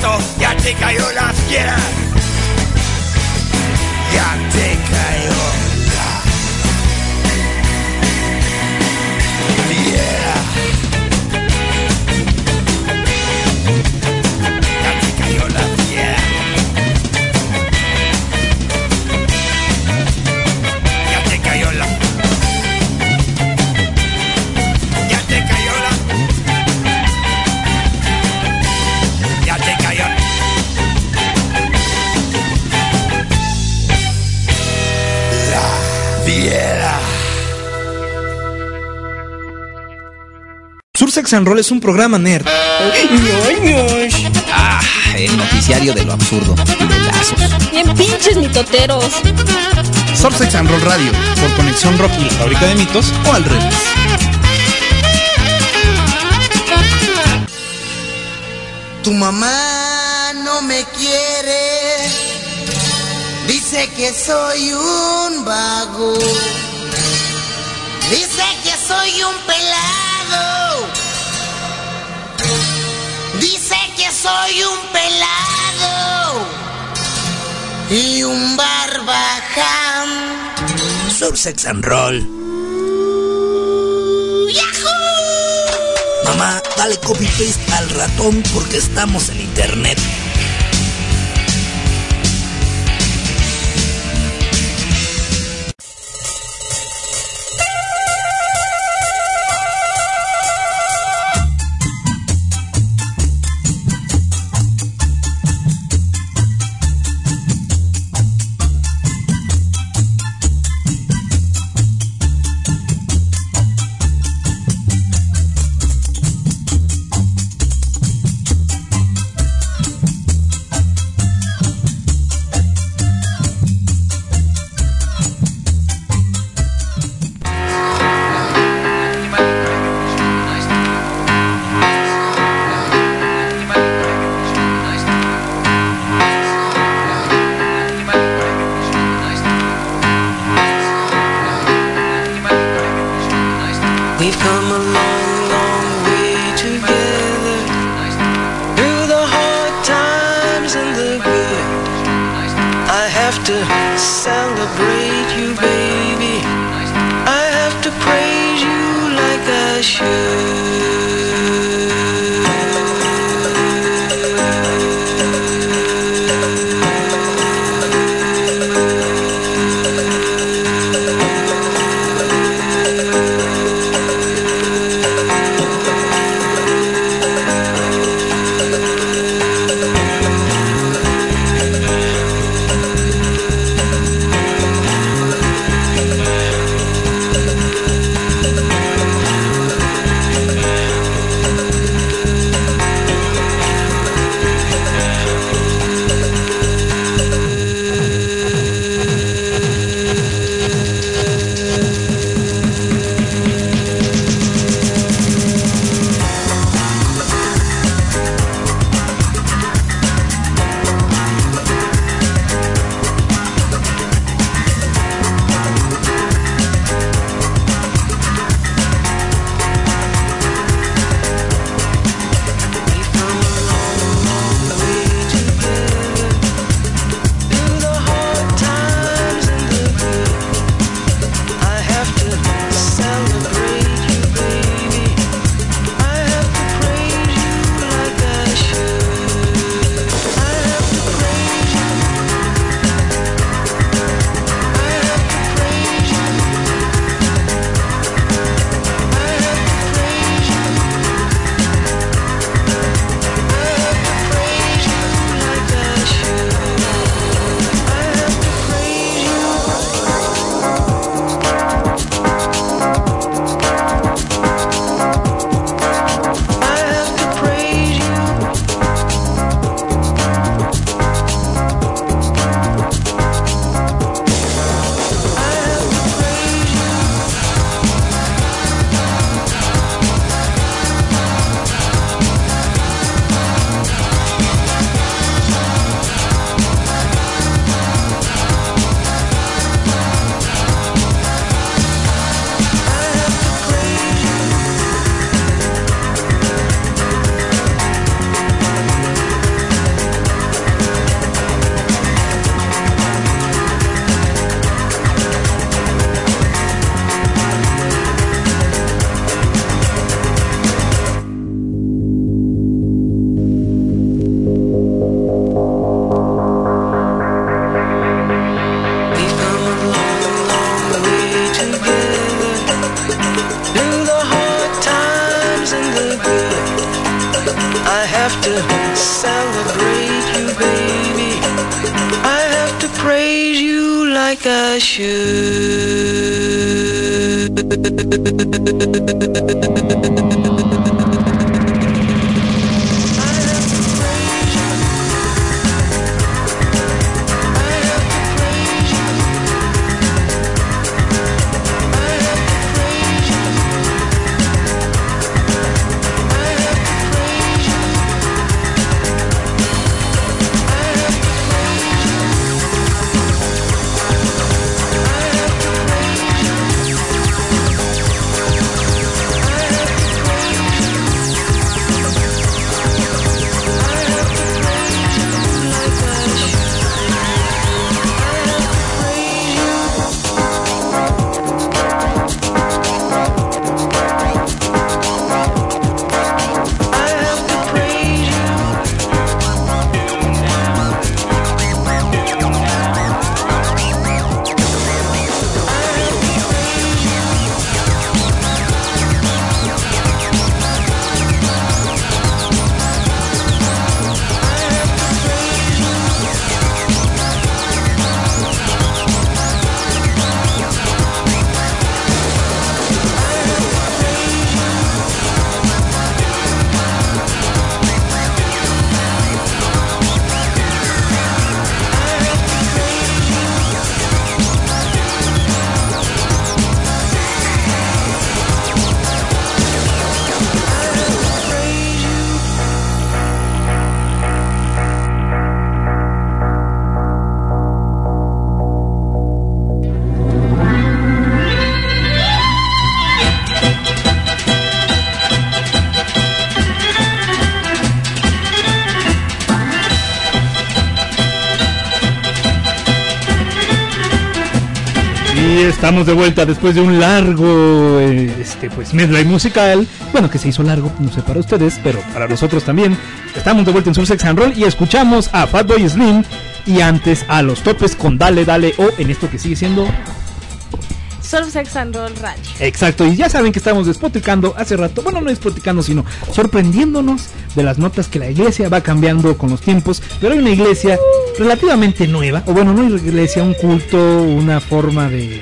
gato, ya te cayó la fiera. Ya te cayó la fiera. Ya te cayó la fiera. Ya te cayó la. Ya te cayó la. Ya te cayó. Fiera. Sur Sex and Roll es un programa nerd. Ah, el noticiario de lo absurdo. Pelazos. Bien pinches mitoteros. Sur Sex and Roll Radio, por Conexión Rock y la Fábrica de Mitos, o al revés. Tu mamá no me quiere. Dice que soy un vago. Dice que soy un pelado. Dice que soy un pelado y un barbaján. Sur Sex and Roll. ¡Yahoo! Mamá, dale copy paste al ratón porque estamos en internet. We've come a long, long way together, through the hard times and the good. I have to celebrate you, baby. I have to praise you like I should. the good. I have to celebrate you, baby. I have to praise you like I should. Estamos de vuelta después de un largo eh, este pues medley musical. Bueno, que se hizo largo, no sé para ustedes, pero para nosotros también. Estamos de vuelta en Sur Sex and Roll y escuchamos a Fatboy Slim y antes a Los Topes con Dale Dale O en esto que sigue siendo Sur Sex and Roll Radio. Exacto, y ya saben que estamos despotricando hace rato, bueno, no despotricando, sino sorprendiéndonos de las notas que la iglesia va cambiando con los tiempos, pero hay una iglesia relativamente nueva, o bueno, no una iglesia, un culto, una forma de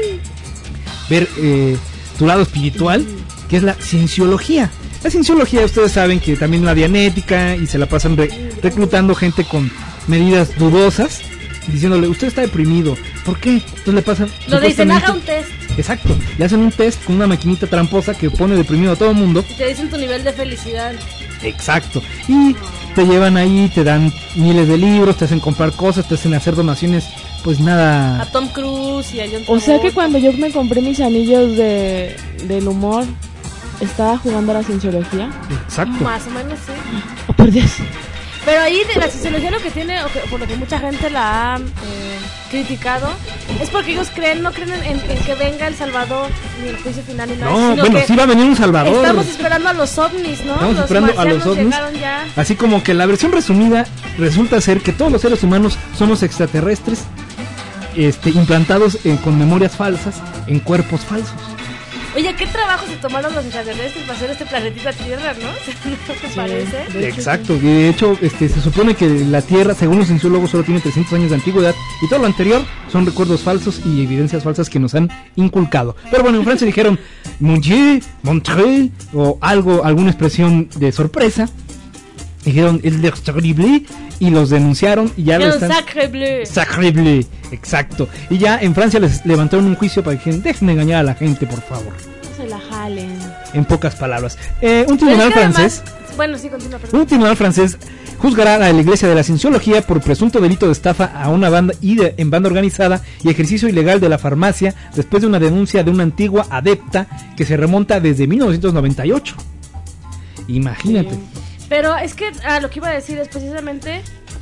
ver eh, tu lado espiritual, que es la cienciología. La cienciología, ustedes saben que también la dianética y se la pasan re- reclutando gente con medidas dudosas, diciéndole, usted está deprimido, ¿por qué? Entonces le pasan... Lo dicen, haga un test. Exacto, le hacen un test con una maquinita tramposa que pone deprimido a todo el mundo. Y te dicen tu nivel de felicidad. Exacto, y te llevan ahí, te dan miles de libros, te hacen comprar cosas, te hacen hacer donaciones, pues nada... A Tom Cruise y a John Travolta. O sea que cuando yo me compré mis anillos de del humor, ¿estaba jugando a la cienciología? Exacto. Más o menos, sí. Oh, por Dios. Pero ahí de la cienciología lo que tiene, o que, por lo que mucha gente la ha eh, criticado, es porque ellos creen, no creen en, en, en que venga el Salvador, ni el juicio final, ni nada. No, sino bueno, que sí va a venir un Salvador. Estamos esperando a los ovnis, ¿no? Estamos los esperando a los ovnis. Ya. Así como que la versión resumida resulta ser que todos los seres humanos somos extraterrestres, este, implantados eh, con memorias falsas en cuerpos falsos. Oye, ¿qué trabajo se tomaron los extraterrestres para hacer este planetita Tierra, no? ¿No te sí, parece? Exacto, y de hecho este, se supone que la Tierra, según los cienciólogos, solo tiene trescientos años de antigüedad y todo lo anterior son recuerdos falsos y evidencias falsas que nos han inculcado. Pero bueno, en Francia dijeron Mon Dieu, Montreux o algo, alguna expresión de sorpresa. Dijeron el de terrible y los denunciaron y ya lo están... Sacre bleu. Sacre bleu, exacto. Y ya en Francia les levantaron un juicio para que dijeron, dejen de engañar a la gente, por favor. No se la jalen. En pocas palabras. Eh, un tribunal francés... Además, bueno, sí, continúa, perdón. Un tribunal francés juzgará a la Iglesia de la Cienciología por presunto delito de estafa a una banda y de, en banda organizada y ejercicio ilegal de la farmacia después de una denuncia de una antigua adepta que se remonta desde mil novecientos noventa y ocho. Imagínate. Sí. Pero es que ah, lo que iba a decir es precisamente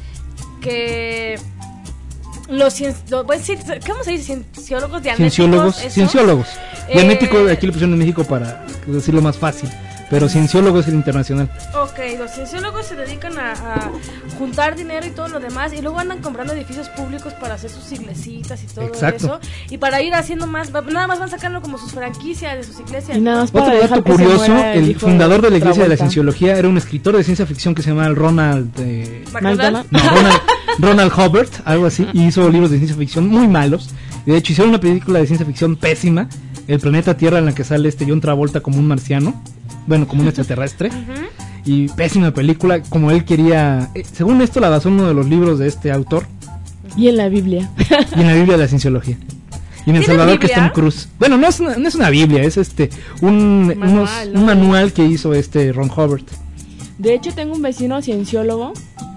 que los cien, lo, pues, ¿cómo se dice? Cienciólogos, dianéticos. Cienciólogos, eso, cienciólogos. Eh, Dianético, aquí lo pusieron en México para decirlo más fácil. pero cienciólogo es el internacional. Ok, los cienciólogos se dedican a, a juntar dinero y todo lo demás, y luego andan comprando edificios públicos para hacer sus iglesitas y todo. Exacto. Eso, y para ir haciendo más, nada más van sacando como sus franquicias de sus iglesias. Y nada más para otro dato curioso, el, el fundador de la Iglesia de la Cienciología era un escritor de ciencia ficción que se llama Ronald... Eh, ¿McDonald? No, Ronald, Ronald Hubbard, algo así, y hizo libros de ciencia ficción muy malos. De hecho, hicieron una película de ciencia ficción pésima, El planeta Tierra, en la que sale este John Travolta como un marciano, bueno, como un extraterrestre. Uh-huh. Y pésima película, como él quería. Eh, según esto, la basó en uno de los libros de este autor. Y en la Biblia. Y en la Biblia de la Cienciología. Y en El Salvador, que está en cruz. Bueno, no es una, no es una Biblia, es este un manual, unos, ¿no? un manual que hizo este Ron Hubbard. De hecho, tengo un vecino cienciólogo.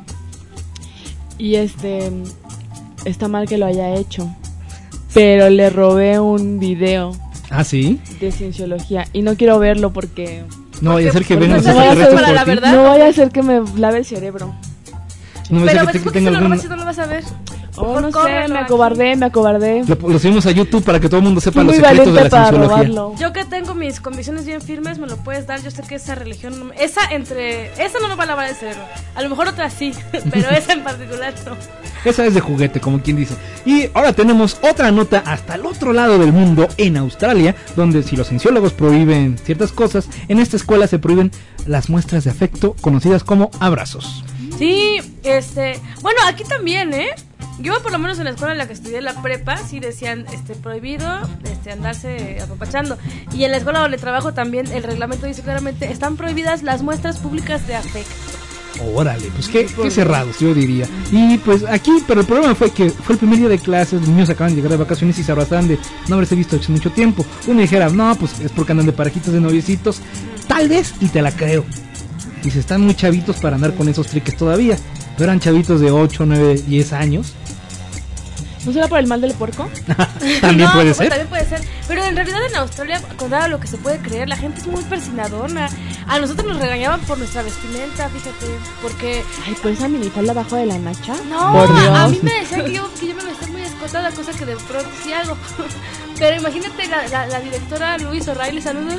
Y este. Está mal que lo haya hecho. Pero le robé un video. ¿Ah, sí? De cienciología. Y no quiero verlo porque... No vaya a ser que venga no, no, no vaya a ser que me lave el cerebro. No, pero que, que tenga algún... no lo vas a ver. Oh, no sé, me acobardé, me acobardé. Lo, lo subimos a YouTube para que todo el mundo sepa los secretos de la cienciología. Robarlo. Yo que tengo mis convicciones bien firmes, me lo puedes dar. Yo sé que esa religión, esa entre, esa no me va a lavar el cerebro. A lo mejor otra sí, pero esa en particular no. Esa es de juguete, como quien dice. Y ahora tenemos otra nota hasta el otro lado del mundo, en Australia, donde si los cienciólogos prohíben ciertas cosas, en esta escuela se prohíben las muestras de afecto, conocidas como abrazos. Sí, este, bueno, aquí también, ¿eh? Yo por lo menos en la escuela en la que estudié la prepa sí decían este prohibido este andarse apapachando, y en la escuela donde trabajo también el reglamento dice claramente están prohibidas las muestras públicas de afecto. Órale, pues qué, qué cerrados, yo diría. Y pues aquí, pero el problema fue que fue el primer día de clases, los niños acaban de llegar de vacaciones y se abrazaban de no haberse visto hace mucho tiempo. Uno dijera, no, pues es porque andan de parejitos, de noviecitos, tal vez, y te la creo. Y se están muy chavitos para andar con esos triques todavía. Pero eran chavitos de ocho, nueve, diez años. ¿No será por el mal del puerco? También no, puede pues, ser. También puede ser. Pero en realidad en Australia, contrario a lo que se puede creer, la gente es muy persinadona. A nosotros nos regañaban por nuestra vestimenta, fíjate. Porque... Ay, ¿puedes esa minifalda abajo de la nacha? No, a mí me decían que yo, que yo me vestía muy escotada, cosa que de pronto sí hago. Pero imagínate la, la, la directora Luis O'Reilly, saludos.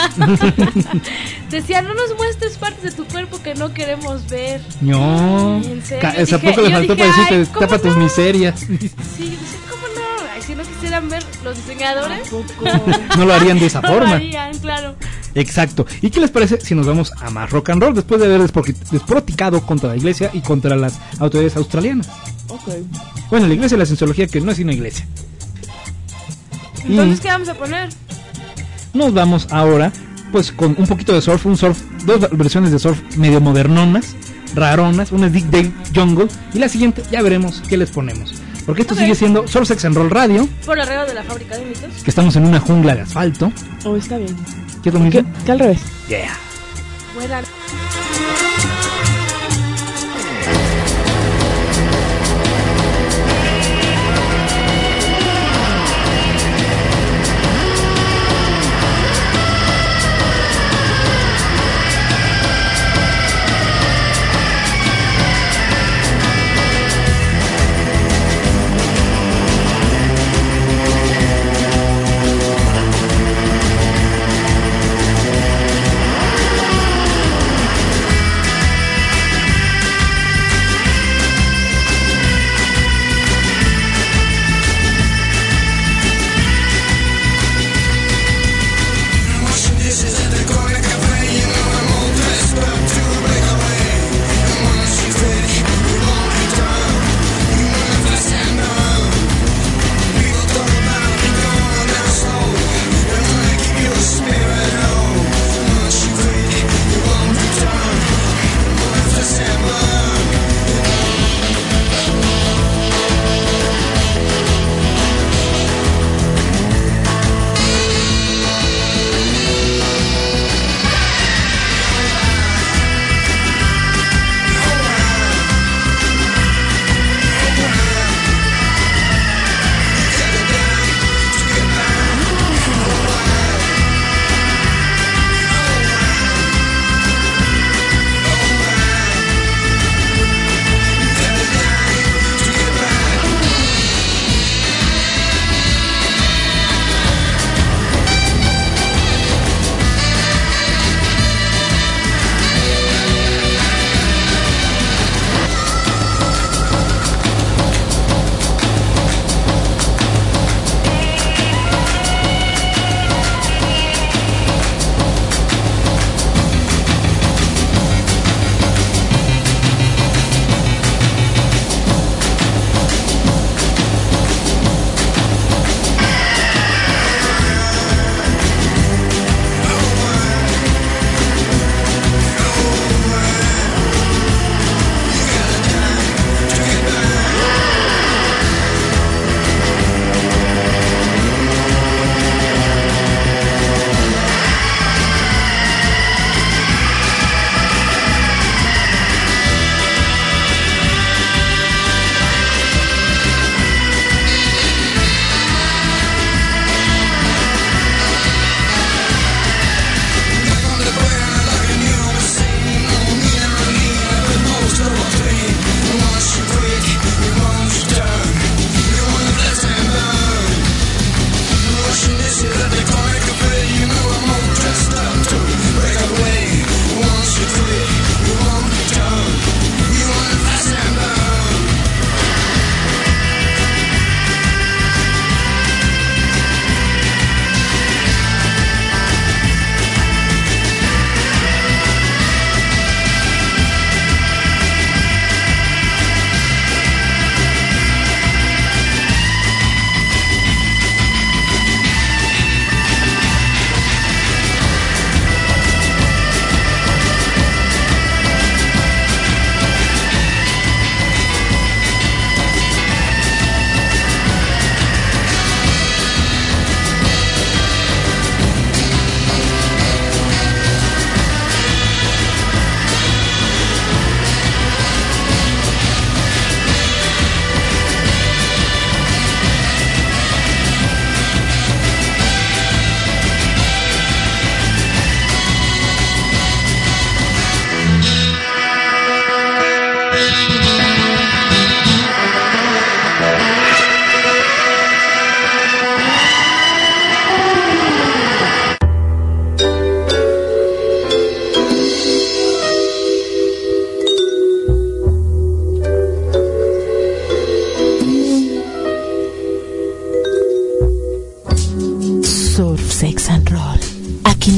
Decía, no nos muestres partes de tu cuerpo que no queremos ver. No, ¿a poco le faltó para decirte, tapa no? tus miserias? Sí, dije, ¿cómo no? Ay, si no quisieran ver los diseñadores, no lo harían de esa no forma. No lo harían, claro. Exacto. ¿Y qué les parece si nos vamos a más rock and roll después de haber desproticado contra la iglesia y contra las autoridades australianas? Ok. Bueno, la iglesia de la cienciología, que no es una iglesia. Entonces, y ¿qué vamos a poner? Nos vamos ahora, pues, con un poquito de surf, un surf, dos versiones de surf medio modernonas, raronas, una es Dick Dale Jungle, y la siguiente ya veremos qué les ponemos. Porque esto okay. sigue siendo Surf Sex and Roll Radio. Por la regla de la fábrica de mitos. Que estamos en una jungla de asfalto. Oh, está bien. ¿Qué es lo mismo? Que al revés. Yeah. Buena.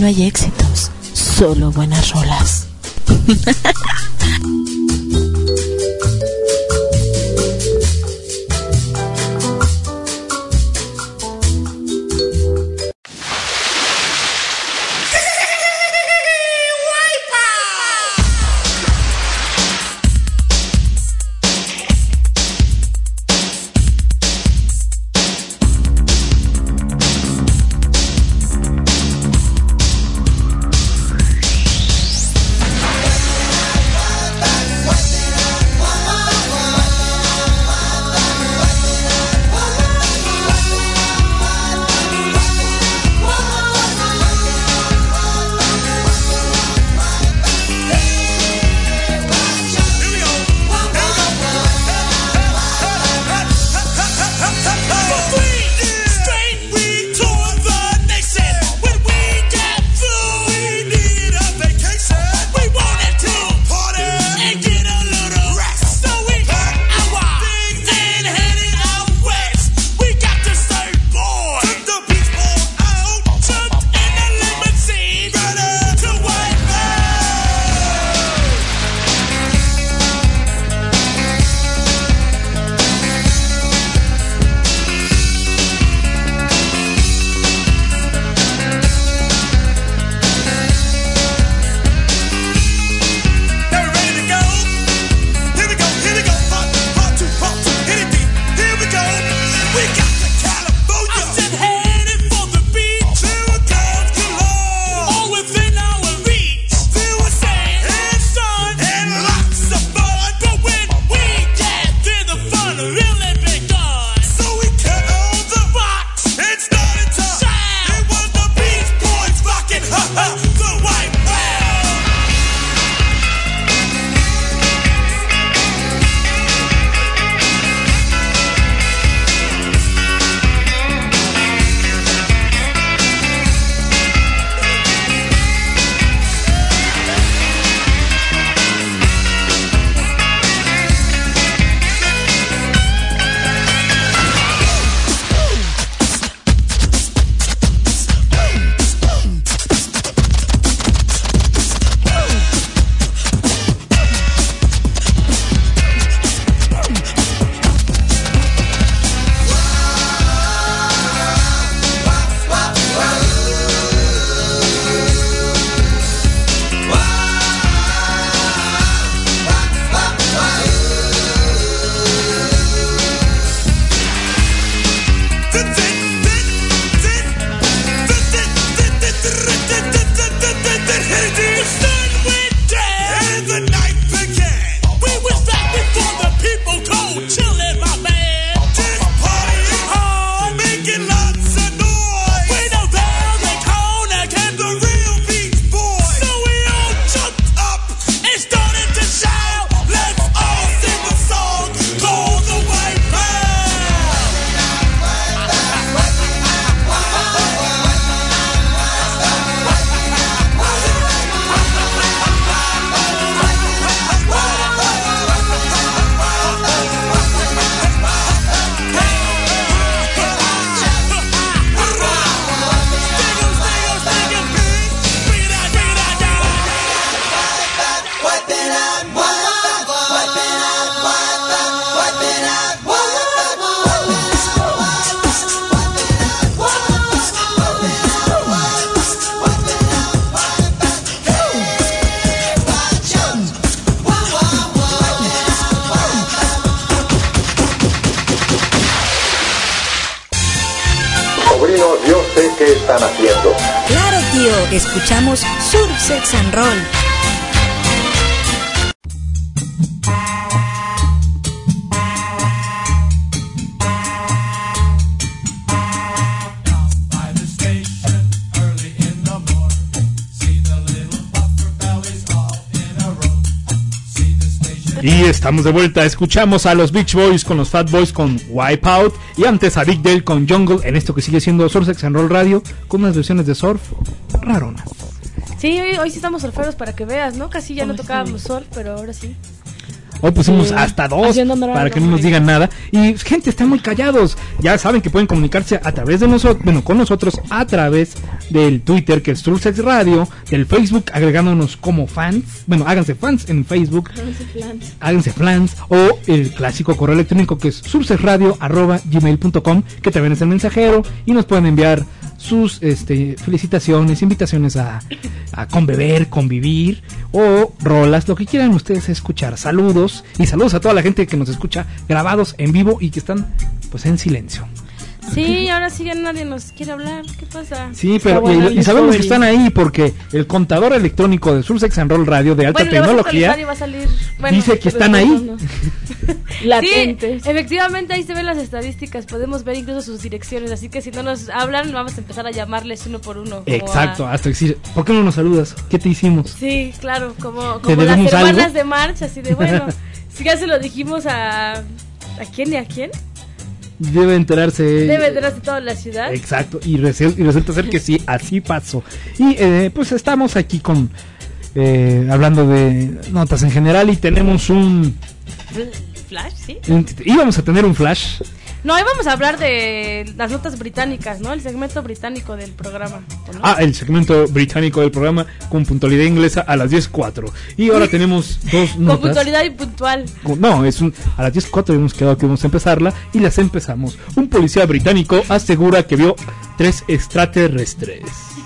hay éxitos, solo buenas rolas. qué están haciendo. Claro, tío, escuchamos Surf, Sex and Roll. Y estamos de vuelta, escuchamos a los Beach Boys con los Fat Boys con Wipeout y antes a Big Dale con Jungle en esto que sigue siendo Surf, Sex and Roll Radio con unas versiones de surf raronas. Sí, hoy, hoy sí estamos surferos para que veas, ¿no? Casi ya no tocábamos surf, pero ahora sí. Hoy pusimos Sí. hasta dos Haciendo honor al para que no nos nombre. digan nada. Y gente, están muy callados. Ya saben que pueden comunicarse a través de nosotros, bueno, con nosotros a través del Twitter, que es Sursex Radio, del Facebook, agregándonos como fans. Bueno, háganse fans en Facebook, háganse fans, o el clásico correo electrónico que es sursexradio arroba gmail punto com, que también es el mensajero, y nos pueden enviar sus este, felicitaciones, invitaciones a, a conbeber, convivir, o rolas, lo que quieran ustedes escuchar. Saludos, y saludos a toda la gente que nos escucha grabados en vivo y que están pues en silencio. Sí, ahora sí ya nadie nos quiere hablar. ¿Qué pasa? Sí, pero y, y sabemos que están ahí porque el contador electrónico de Sursex and Roll Radio de alta Bueno, le vas a tecnología actualizar y va a salir. Bueno, dice que están ahí. Latentes. Sí, efectivamente ahí se ven las estadísticas, podemos ver incluso sus direcciones, así que si no nos hablan vamos a empezar a llamarles uno por uno. como Exacto, a- hasta decir, ¿por qué no nos saludas? ¿Qué te hicimos? Sí, claro, como, ¿Te como las debemos hermanas algo? de March, así de bueno, si ya se lo dijimos a... ¿A quién y a quién? Debe enterarse. Debe enterarse de toda la ciudad. Exacto, y, resu- y resulta ser que sí, así pasó. Y eh, pues estamos aquí con eh, hablando de notas en general y tenemos un... Flash, sí. un- íbamos a tener un flash. No, hoy vamos a hablar de las notas británicas, ¿no? El segmento británico del programa, ¿o no? Ah, el segmento británico del programa con puntualidad inglesa a las diez cuatro. Y ahora tenemos dos Con notas. puntualidad y puntual. No, es un, a las diez cuatro hemos quedado que vamos a empezarla y las empezamos. Un policía británico asegura que vio tres extraterrestres.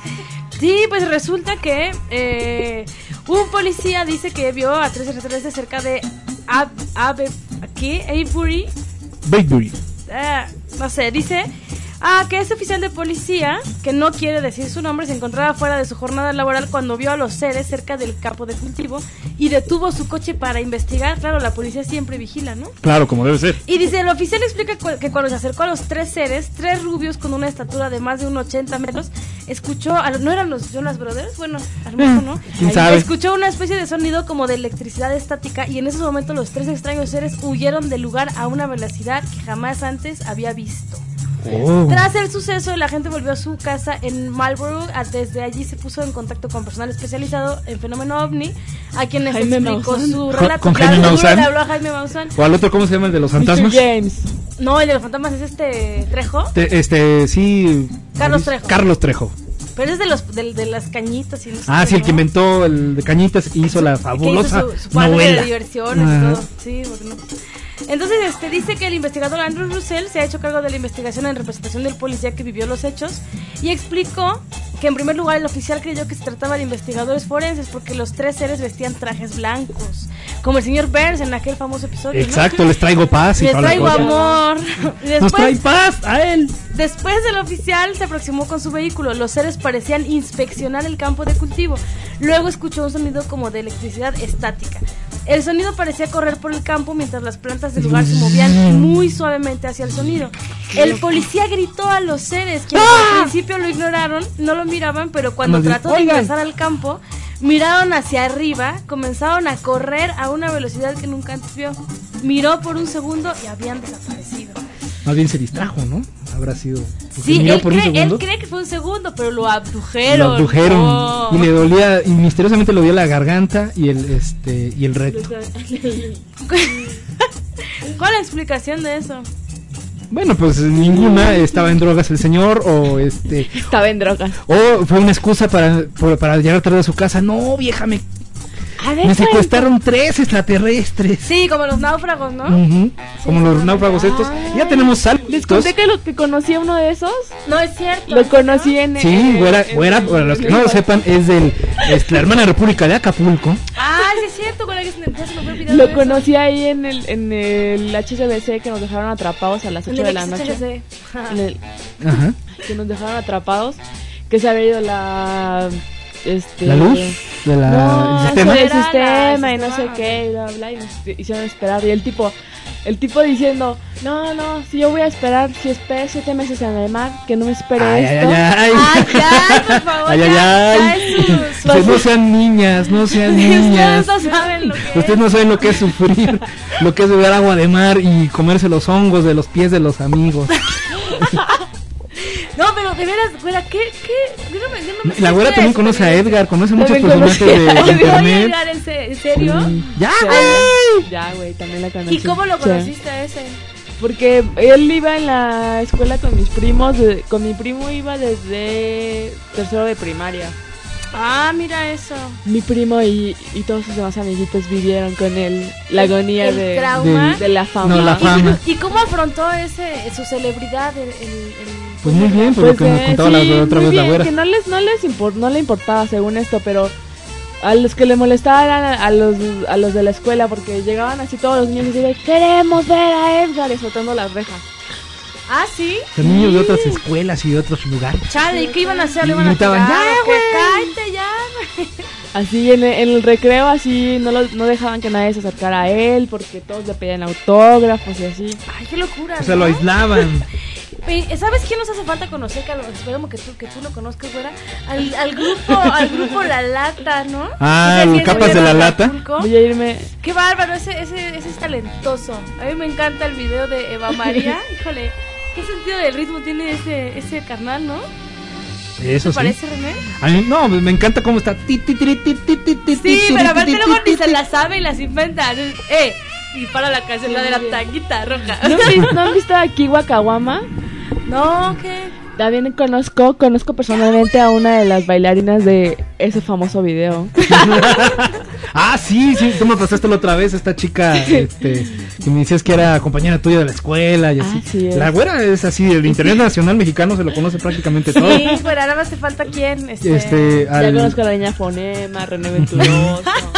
Sí, pues resulta que eh, un policía dice que vio a tres extraterrestres cerca de Ab, Ab, ¿qué? Avebury. Bakery. Ah, no sé, dice ah, que ese oficial de policía, que no quiere decir su nombre, se encontraba fuera de su jornada laboral cuando vio a los seres cerca del campo de cultivo y detuvo su coche para investigar. Claro, la policía siempre vigila, ¿no? Claro, como debe ser. Y dice, el oficial explica cu- que cuando se acercó a los tres seres, tres rubios con una estatura de más de unos ochenta metros, escuchó, a, lo- ¿no eran los Jonas Brothers? Bueno, a lo mejor no. ¿Quién Ahí sabe? Escuchó una especie de sonido como de electricidad estática y en ese momento los tres extraños seres huyeron del lugar a una velocidad que jamás antes había visto. Oh. Tras el suceso, el agente volvió a su casa en Marlborough. Ah, Desde allí se puso en contacto con personal especializado en fenómeno ovni, a quienes Jaime explicó Maussan. su Con- relato. con Claro, Jaime seguro Maussan. le habló a Jaime Maussan. O al otro, ¿cómo se llama el de los fantasmas? mister James. No, el de los fantasmas es este Trejo. Te- este, sí. Carlos Trejo. Carlos Trejo. Pero es de los de, de las cañitas y no sé Ah, qué, sí, el ¿no? que inventó el de Cañitas y hizo la Que fabulosa hizo su, su parque novela. de diversiones Ajá. y todo. Sí, porque no. Entonces, este dice que el investigador Andrew Russell se ha hecho cargo de la investigación en representación del policía que vivió los hechos y explicó que en primer lugar el oficial creyó que se trataba de investigadores forenses porque los tres seres vestían trajes blancos, como el señor Burns en aquel famoso episodio. Exacto, ¿no? les traigo paz y Les toda la traigo cosa. amor. Y Nos trae después, paz a él. Después el oficial se aproximó con su vehículo. Los seres parecían inspeccionar el campo de cultivo. Luego escuchó un sonido como de electricidad estática. El sonido parecía correr por el campo mientras las plantas del lugar se movían muy suavemente hacia el sonido. El policía gritó a los seres, quienes al principio lo ignoraron, no lo miraban, pero cuando Nos di- trató de Oigan. ingresar al campo, miraron hacia arriba, comenzaron a correr a una velocidad que nunca antes vio. Miró por un segundo y habían desaparecido. Más bien se distrajo, ¿no? Habrá sido. porque Sí, miró él por un cree, él segundo. cree que fue un segundo, pero lo abdujeron. Lo abdujeron No. y le dolía, y misteriosamente le dolía la garganta y el este y el recto. ¿Cuál es la explicación de eso? Bueno, pues ninguna, estaba en drogas el señor o este Estaba en drogas. o fue una excusa para por- para llegar tarde a su casa. No, vieja, me, A ver, me secuestraron tres extraterrestres. Sí, como los náufragos, ¿no? Ujú, como los náufragos estos. Ya tenemos sal. Les conté que lo que conocí a uno de esos. No es cierto. Lo conocí en. Sí, en- güera, en- güera, para los que no lo sepan, es del es la hermana república de Acapulco. Ah, sí es cierto, con la que se ya se me fue olvidando Lo eso. conocí ahí en el, en el H S B C que nos dejaron atrapados a las En ocho el de la X noche. H C. En el- Ajá. que nos dejaron atrapados. Que se había ido la. Este, La luz de la no, el sistema. el Era la- sistema y no sistema, sé qué, y bla, bla, y nos hicieron esperar. Y el tipo, el tipo diciendo, no, no, si yo voy a esperar, si esperé siete meses en el mar, que no me espere Ay, esto. ay, ay. Ay, ya, por favor. Ay, ay, ya, ay. ya es su- Ustedes no sean niñas, no sean Ustedes niñas. no saben lo que es. Ustedes no saben lo que es sufrir, lo que es beber agua de mar y comerse los hongos de los pies de los amigos. No, pero de veras, güera, ¿qué? qué? Yo no me, yo no me La güera también conoce a Edgar, conoce muchos personajes de, de Oye, internet. Edgar, ¿en se- en serio? ¡Ya, Sí. güey! Ya, güey, también la conocí. ¿Y cómo lo Sí. conociste a ese? Porque él iba en la escuela con mis primos, de- con mi primo iba desde tercero de primaria. Ah, mira eso. Mi primo y, y todos sus demás amiguitos vivieron con él la agonía El de, trauma. de, de la fama. No, la fama. ¿Y cómo afrontó ese su celebridad? El, el, el- Pues muy bien, por lo que nos eh, contaba sí, la otra muy vez la bien, güera. que no les no les impor- no le importaba según esto, pero a los que le molestaban eran a, a los a los de la escuela porque llegaban así todos los niños y decían, queremos ver a Edgar, y soltando las rejas. Ah, ¿sí? Son niños de otras escuelas y de otros lugares. Chale, ¿y qué iban a hacer? Y ¿Le iban a gritaban, tirar? "Ya, ¿O qué? güey". ¡Cállate ya! Así en, en el recreo así no lo, no dejaban que nadie se acercara a él porque todos le pedían autógrafos y así. Ay, qué locura, O sea, ¿no? lo aislaban. Pe- ¿Sabes quién nos hace falta conocer? Que a lo- esperemos que tú, que tú lo conozcas, fuera. Al, al grupo, al grupo La Lata, ¿no? Ah, Ese el que es Capas de video la de Lata. Acapulco. Voy a irme. Qué bárbaro, ese, ese, ese es talentoso. A mí me encanta el video de Eva María. Híjole, qué sentido del ritmo tiene ese, ese carnal, ¿no? Eso ¿Te sí. parece, René? A mí, no, me encanta cómo está. Ti, ti, ti, ti, ti, ti, ti, Sí, ti, pero ti, aparte ti, luego ti, ni ti, se la sabe y las inventa. Eh, y para la canción, la de la tanguita roja. ¿No han visto, ¿no han visto aquí Wakawama? No, ¿qué? También conozco, conozco personalmente a una de las bailarinas de ese famoso video. Ah, sí, sí, tú me pasaste la otra vez, esta chica, este, que me decías que era compañera tuya de la escuela y así. Así es. La güera es así, el internet nacional mexicano se lo conoce prácticamente todo. Sí, pero nada más te falta quién. Este, Este, Ya al, conozco a la niña Fonema, René Venturoso.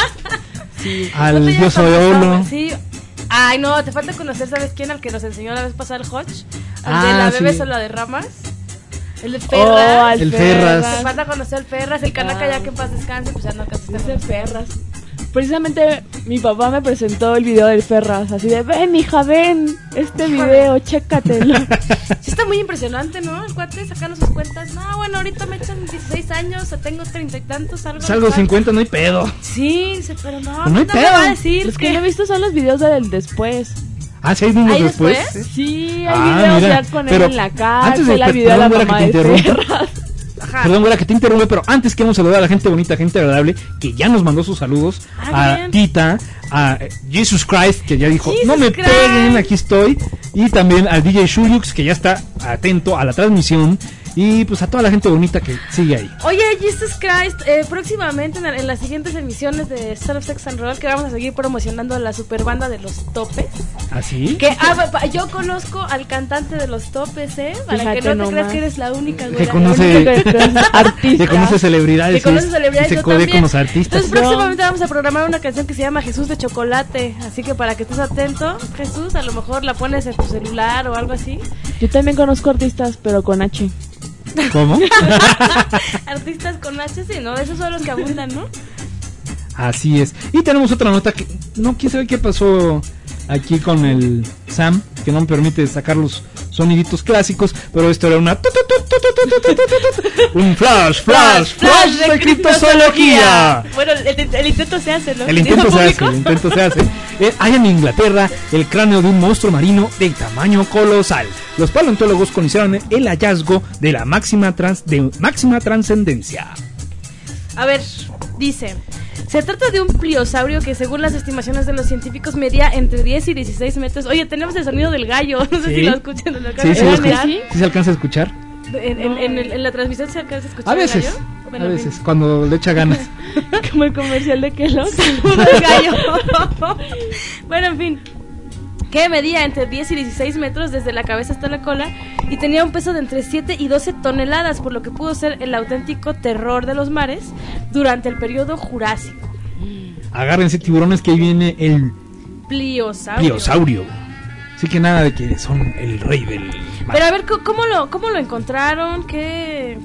Sí. al ¿No te Yo llamas Soy Pablo? Olo. Sí. Ay, no, te falta conocer, ¿sabes quién? Al que nos enseñó la vez pasada el Hodge. Al Ah, de la bebé sí. sola de ramas. El de Oh, Ferras. al El Ferras. Ferras. Te falta conocer el Ferras, el Canaca Ah. ya que en paz descanse, pues ya no alcanzaste a Ese conocer. Ferras. Precisamente mi papá me presentó el video del Ferras, así de, ven hija, ven, este video, chécatelo. Sí está muy impresionante, ¿no? El cuate sacando sus cuentas. No, bueno, ahorita me echan dieciséis años, o tengo treinta y tantos, algo. Salgo mensual. cincuenta, no hay pedo. Sí, dice, pero no, Pues no hay me pedo. va a decir Los que no he visto son los videos del después. Ah, sí, hay niños ¿Hay después. después? Sí, hay Ah, videos mira, ya con él pero en la antes cárcel, de- hay video de la perdón, mamá güera, que de te interrumpa. Ferras. Ajá. Perdón, güera, que te interrumpe, pero antes queremos saludar a la gente bonita, gente agradable, que ya nos mandó sus saludos. Ah, A bien. Tita, a Jesus Christ, que ya dijo, Jesus no me Christ. peguen, aquí estoy. Y también al D J Shuriux, que ya está atento a la transmisión. Y pues a toda la gente bonita que sigue ahí. Oye, Jesus Christ, eh, próximamente en, la- en las siguientes emisiones de Star of Sex and Roll, que vamos a seguir promocionando la super banda de los Topes. ¿Así? Que ah, pa- pa- yo conozco al cantante de los Topes, ¿eh? Para Fíjate que no te nomás. creas que eres la única, Que güera. conoce, Artista. que conoce celebridades. Que conoce y- celebridades, y se yo codea también. con los artistas. Entonces próximamente vamos a programar una canción que se llama Jesús de Chocolate. Así que para que estés atento, Jesús, a lo mejor la pones en tu celular o algo así. Yo también conozco artistas, pero con H. ¿Cómo? Artistas con H, sí, ¿no? Esos son los que abundan, ¿no? Así es. Y tenemos otra nota que no quién sabe qué pasó aquí con el Sam, que no me permite sacar los soniditos clásicos, pero esto era una tu, tu, tu, tu, tu, tu, tu, tu, tu, un flash, flash, flash de criptozoología. Bueno, el, el intento se hace, ¿no? El intento se hace, ¿Público? el intento se hace. Eh, hay en Inglaterra el cráneo de un monstruo marino de tamaño colosal. Los paleontólogos conocieron el hallazgo de la máxima trans, de máxima trascendencia. A ver, dice, se trata de un pliosaurio que según las estimaciones de los científicos medía entre diez y dieciséis metros. Oye, tenemos el sonido del gallo, no sé Sí. si lo escuchan, ¿lo Sí, alcanzan sí, a lo escuchar? escucho. ¿Sí se alcanza a escuchar? En, en, en, el- en la transmisión se alcanza a escuchar A veces, el gallo. Bueno, a en veces, cuando le echa ganas. Como el comercial de Kellogg. fin, el gallo. Bueno, en fin. Que medía entre diez y dieciséis metros desde la cabeza hasta la cola y tenía un peso de entre siete y doce toneladas, por lo que pudo ser el auténtico terror de los mares durante el periodo Jurásico. Agárrense tiburones que ahí viene el Pliosaurio. pliosaurio. Así que nada de que son el rey del mar. Pero a ver, ¿cómo- ¿cómo lo, cómo lo encontraron? ¿Qué...?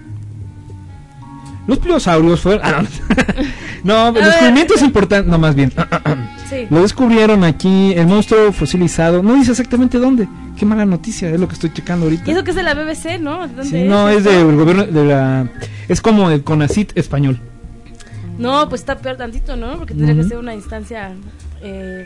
Los pliosaurios fueron... Ah, no, no A el descubrimiento es importante. No, más bien. Sí. Lo descubrieron aquí, el monstruo fosilizado. No dice exactamente dónde. Qué mala noticia, es lo que estoy checando ahorita. Y eso que es de la B B C, ¿no? ¿Dónde Sí, no, es esto? del gobierno de la... Es como el CONACYT español. No, pues está peor tantito, ¿no? Porque tendría Ujú. que ser una instancia eh,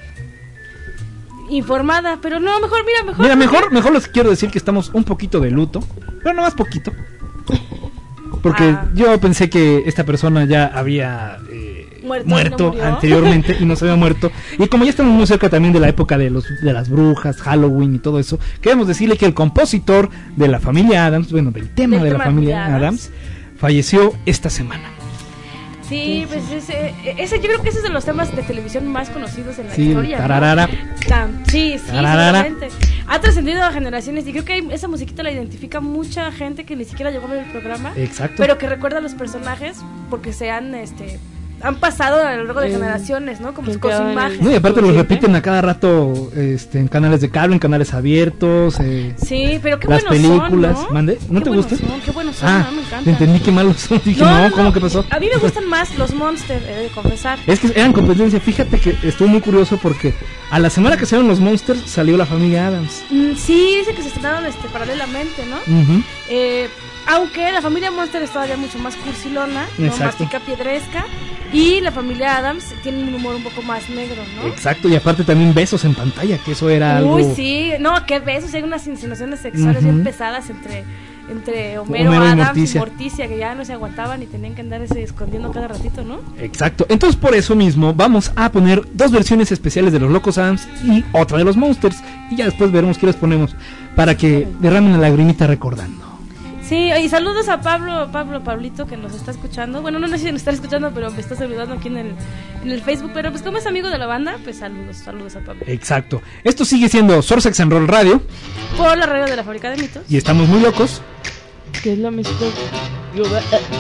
informada. Pero no, mejor, mira, mejor. Mira, mejor, mejor les quiero decir que estamos un poquito de luto. pero no más poquito. Porque Ah. yo pensé que esta persona ya había eh, Muerto, muerto ¿no murió? anteriormente y no se había muerto. Y como ya estamos muy cerca también de la época de los de las brujas, Halloween y todo eso, queremos decirle que el compositor de la familia Addams, bueno, del tema Del de la tema de familia Addams. Addams, falleció esta semana. Sí, pues ese, ese, yo creo que ese es de los temas de televisión más conocidos en la Sí, historia. ¿no? tararara. Tan- sí, sí, Tararara. seguramente. Ha trascendido a generaciones y creo que hay- esa musiquita la identifica mucha gente que ni siquiera llegó a ver el programa. Exacto. Pero que recuerda a los personajes porque se han, este, han pasado a lo largo de Eh, generaciones, ¿no? Como que con su quedaron en el- imagen. No, y aparte los Consciente. repiten a cada rato este, en canales de cable, en canales abiertos. Eh, Sí, pero qué las buenos películas. son, ¿no? ¿Mande? ¿No Qué te buenos gustan? son, qué buenos son, Ah, no, me encanta. te entendí que malos son. Dije, No, no, no, ¿cómo no. que pasó? A mí me gustan más los Monster, he de confesar. Es que eran competencia. Fíjate que estuvo muy curioso porque a la semana que salieron los Monsters salió la familia Addams. Mm, sí, dice que se estrenaron este, paralelamente, ¿no? Ujú. Eh, aunque la familia Monster es todavía mucho más cursilona, ¿no? Más Exacto. pica piedresca. Y la familia Addams tiene un humor un poco más negro, ¿no? Exacto, y aparte también besos en pantalla, que eso era algo. Uy, sí, no, qué besos, hay unas insinuaciones sexuales Ujú. bien pesadas entre, entre Homero, Homero y Adams Morticia. y Morticia, que ya no se aguantaban y tenían que andar ese escondiendo cada ratito, ¿no? Exacto, entonces por eso mismo vamos a poner dos versiones especiales de los Locos Adams y otra de los Monsters. Y ya después veremos qué les ponemos para que derramen la lagrimita recordando. Sí, y saludos a Pablo, Pablo, Pablito, que nos está escuchando. Bueno, no, no sé si nos está escuchando, pero me está saludando aquí en el, en el Facebook. Pero pues como es amigo de la banda, pues saludos, saludos a Pablo. Exacto, esto sigue siendo Sorsex and Roll Radio Por la radio de la Fábrica de Mitos. y estamos muy locos. Que es lo mismo. Yo, eh,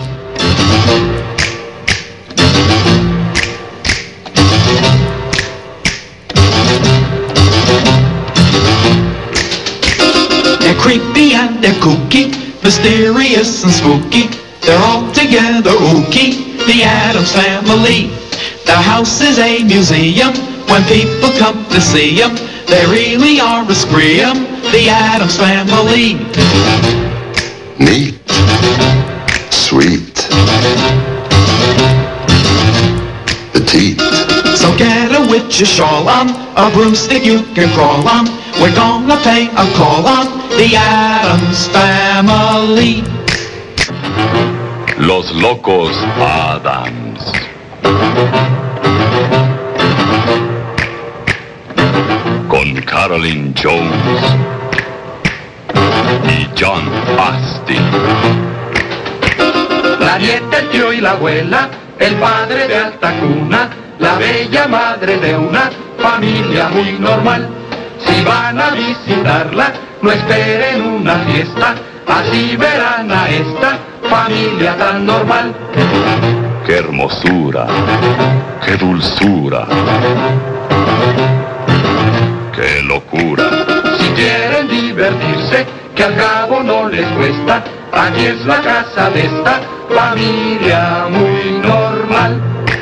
They're creepy and they're kooky, mysterious and spooky. They're all together ooky, the Addams Family. Their house is a museum when people come to see them. They really are a scream, the Addams Family. Neat. Sweet. Petite. So get a witch's shawl on, a broomstick you can crawl on. We're gonna pay a call on the Addams Family. Los Locos Adams. Con Carolyn Jones y John Astin. La nieta, el tío y la abuela, el padre de alta cuna, la bella madre de una familia muy normal. Si van a visitarla, no esperen una fiesta, así verán a esta familia tan normal. Qué hermosura, qué dulzura, qué locura. Si quieren divertirse, que al cabo no les cuesta, aquí es la casa de esta familia muy normal.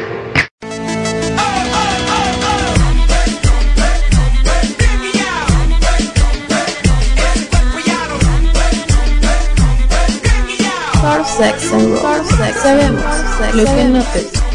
Surf Sex and Roll. Surf Sex. Sabemos lo que no te...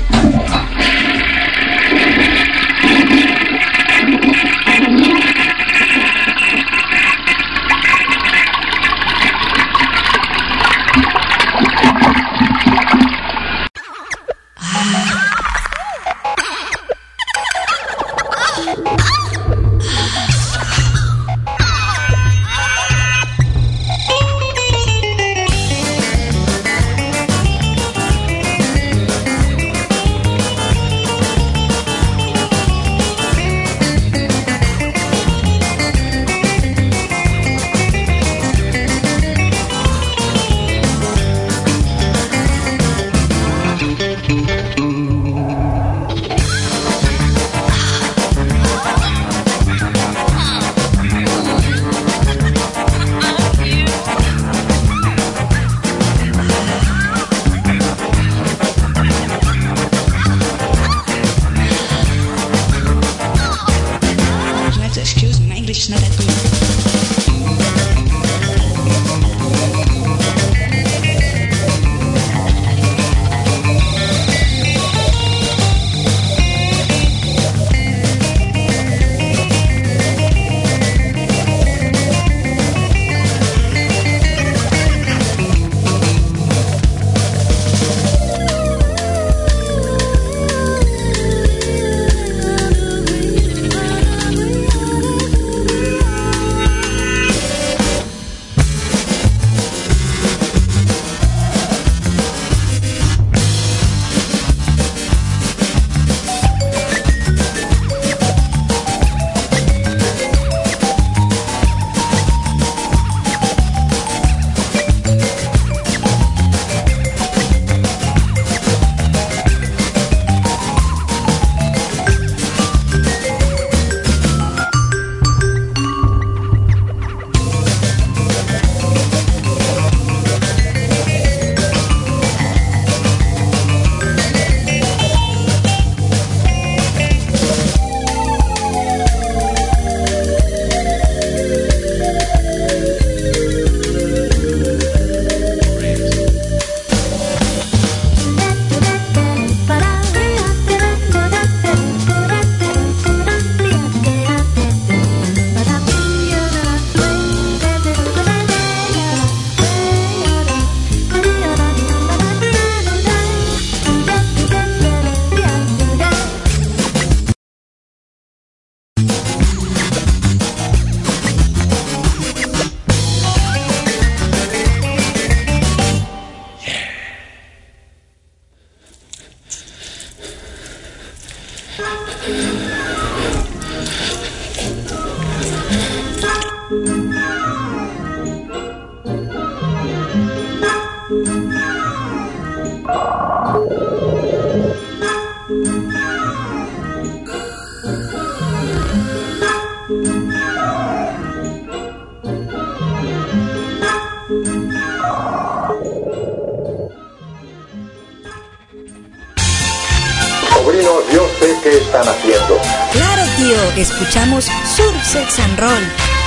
sobrinos, yo sé qué están haciendo. Claro, tío, escuchamos Surf Sex and Roll.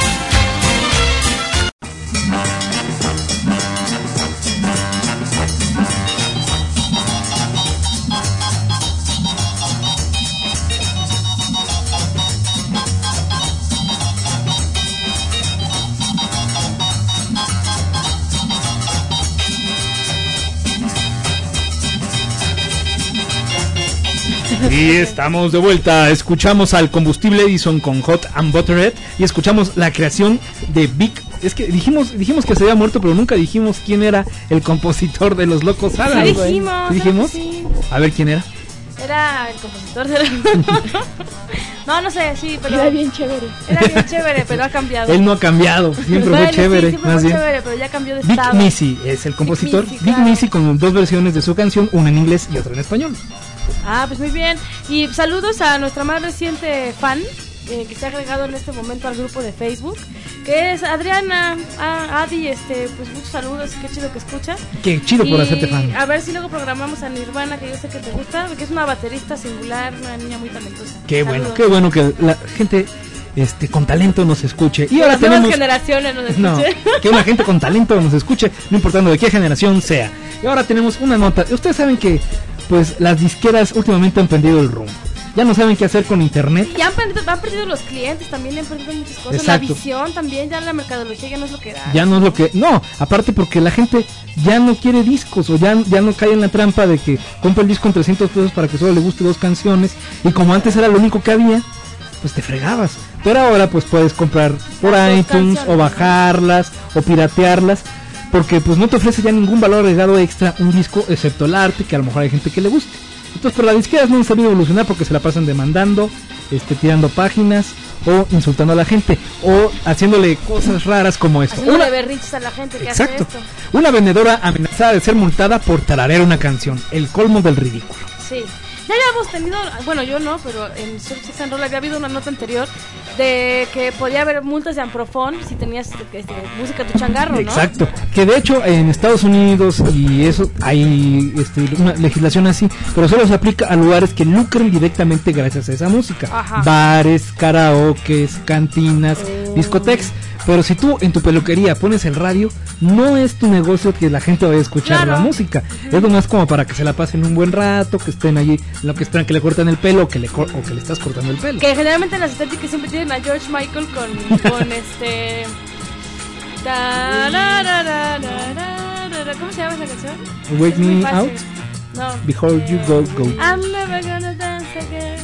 Y estamos de vuelta, escuchamos al Combustible Edison con Hot and Buttered y escuchamos la creación de Vic. Es que dijimos dijimos que se había muerto, pero nunca dijimos quién era el compositor de Los Locos Adams. Sí dijimos, ¿Sí dijimos? Sí. A ver quién era. Era el compositor de la... No, no sé, sí, pero... Era bien chévere. Era bien chévere, pero ha cambiado. Él no ha cambiado, siempre bueno, fue chévere. Sí, siempre más fue bien. chévere, pero ya cambió de Vic estado. Missy es el compositor. Vic Missy, Vic claro. Missy con dos versiones de su canción, una en inglés y otra en español. Ah, pues muy bien. Y saludos a nuestra más reciente fan, eh, que se ha agregado en este momento al grupo de Facebook, que es Adriana. Ah, Adi, este, pues muchos saludos, qué chido que escucha. Qué chido por Y hacerte fan. A ver si luego programamos a Nirvana, que yo sé que te gusta, porque es una baterista singular, una niña muy talentosa. Qué Saludos. bueno, qué bueno que la gente este con talento nos escuche. Y Que ahora las nuevas tenemos generaciones nos no, escuchen. que una gente con talento nos escuche, no importando de qué generación sea. Y ahora tenemos una nota. Ustedes saben que pues las disqueras últimamente han perdido el rumbo. Ya no saben qué hacer con internet. Y han perdido, han perdido los clientes, también han perdido muchas cosas. Exacto. La visión también, ya la mercadología ya no es lo que era. Ya no es lo que... No, aparte porque la gente ya no quiere discos o ya, ya no cae en la trampa de que compra el disco en trescientos pesos para que solo le guste dos canciones. Y como antes era lo único que había, pues te fregabas. Pero ahora pues puedes comprar por Las dos iTunes canciones, o bajarlas o piratearlas. Porque pues no te ofrece ya ningún valor agregado extra un disco, excepto el arte, que a lo mejor hay gente que le guste. Entonces, pero las disqueras no han sabido evolucionar porque se la pasan demandando, este, tirando páginas o insultando a la gente o haciéndole cosas raras como esto. Haciéndole Una, berrinches a la gente que exacto. hace esto. Una vendedora amenazada de ser multada por tararear una canción. El colmo del ridículo. Sí. Ya habíamos tenido, bueno, yo no, pero en Surf Sex and Roll había habido una nota anterior de que podía haber multas de Amprofon si tenías este, música tu changarro, ¿no? Exacto. Que de hecho en Estados Unidos y eso hay este, una legislación así, pero solo se aplica a lugares que lucren directamente gracias a esa música. Ajá. Bares, karaokes, cantinas, oh. discotecas. Pero si tú en tu peluquería pones el radio, no es tu negocio que la gente vaya a escuchar claro. la música. Uh-huh. Es nomás como para que se la pasen un buen rato, que estén allí, lo que esperan que le corten el pelo o que le cor- o que le estás cortando el pelo. Que generalmente en las estéticas siempre tienen a George Michael con, con este... ¿Cómo se llama esa canción? Wake Me Out. No. Before You Go Go. I'm never gonna dance again.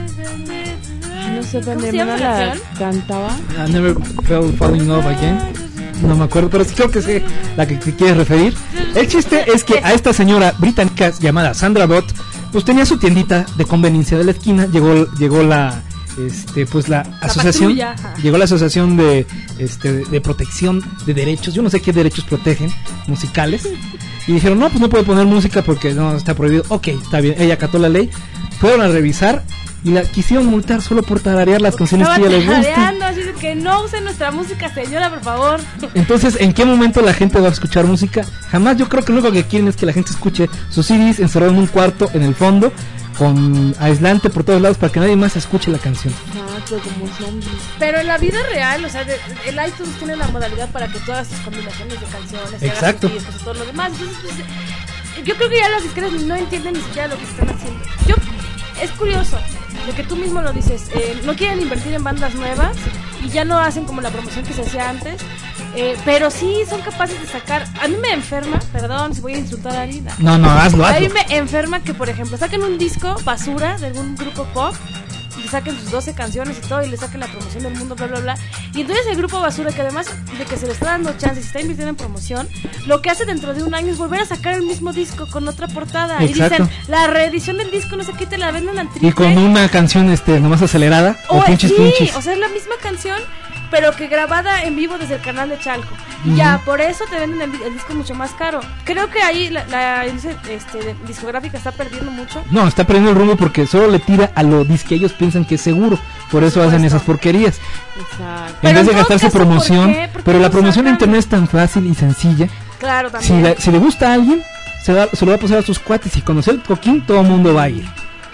No sé, pero mi hermana la cantaba. I never felt falling in love again. No me acuerdo, pero creo que sé la que te quieres referir. El chiste es que a esta señora británica llamada Sandra Bott, pues tenía su tiendita de conveniencia de la esquina. Llegó, llegó la, este, pues la, la asociación, patrulla. llegó la asociación de, este, de, de protección de derechos. Yo no sé qué derechos protegen musicales. Y dijeron, no, pues no puede poner música porque no está prohibido. Ok, está bien. Ella acató la ley. Fueron a revisar. Y la quisieron multar solo por tararear las porque canciones que ella les gusta. Así de que no usen nuestra música, señora, por favor. Entonces, ¿en qué momento la gente va a escuchar música? Jamás. Yo creo que lo único que quieren es que la gente escuche sus C Ds encerrado en un cuarto, en el fondo, con aislante por todos lados para que nadie más escuche la canción. Exacto, como zombies. Pero en la vida real, o sea, de, el iTunes tiene la modalidad para que tú hagas tus combinaciones de canciones, exacto, hagas tus discos y todo lo demás. Entonces, pues, yo creo que ya las disqueras no entienden ni siquiera lo que están haciendo. Yo, es curioso. Lo que tú mismo lo dices, eh, no quieren invertir en bandas nuevas y ya no hacen como la promoción que se hacía antes, eh, pero sí son capaces de sacar. A mí me enferma, perdón si voy a insultar a alguien. No, no, hazlo, hazlo. A mí me enferma que, por ejemplo, saquen un disco basura de algún grupo pop y saquen sus doce canciones y todo y le saquen la promoción del mundo, bla, bla, bla. Y entonces el grupo basura, que además de que se le está dando chance y se está invirtiendo en promoción, lo que hace dentro de un año es volver a sacar el mismo disco con otra portada. Exacto. Y dicen, la reedición del disco no sé qué, te la venden al triple. Y con una canción este nomás acelerada o, o pinches sí, pinches. O sea, es la misma canción, pero que grabada en vivo desde el canal de Chalco. Y uh-huh. ya, por eso te venden el, el disco mucho más caro. Creo que ahí la, la este, discográfica está perdiendo mucho. No, está perdiendo el rumbo porque solo le tira a lo que ellos piensan que es seguro. Por eso hacen esas porquerías. Exacto. En Pero vez de en gastarse caso, promoción. ¿por qué? ¿Por qué pero no la promoción sacan? en internet es tan fácil y sencilla. Claro, también. Si, la, si le gusta a alguien, se, da, se lo va a pasar a sus cuates. Y cuando sea el coquín, todo el mundo va a ir.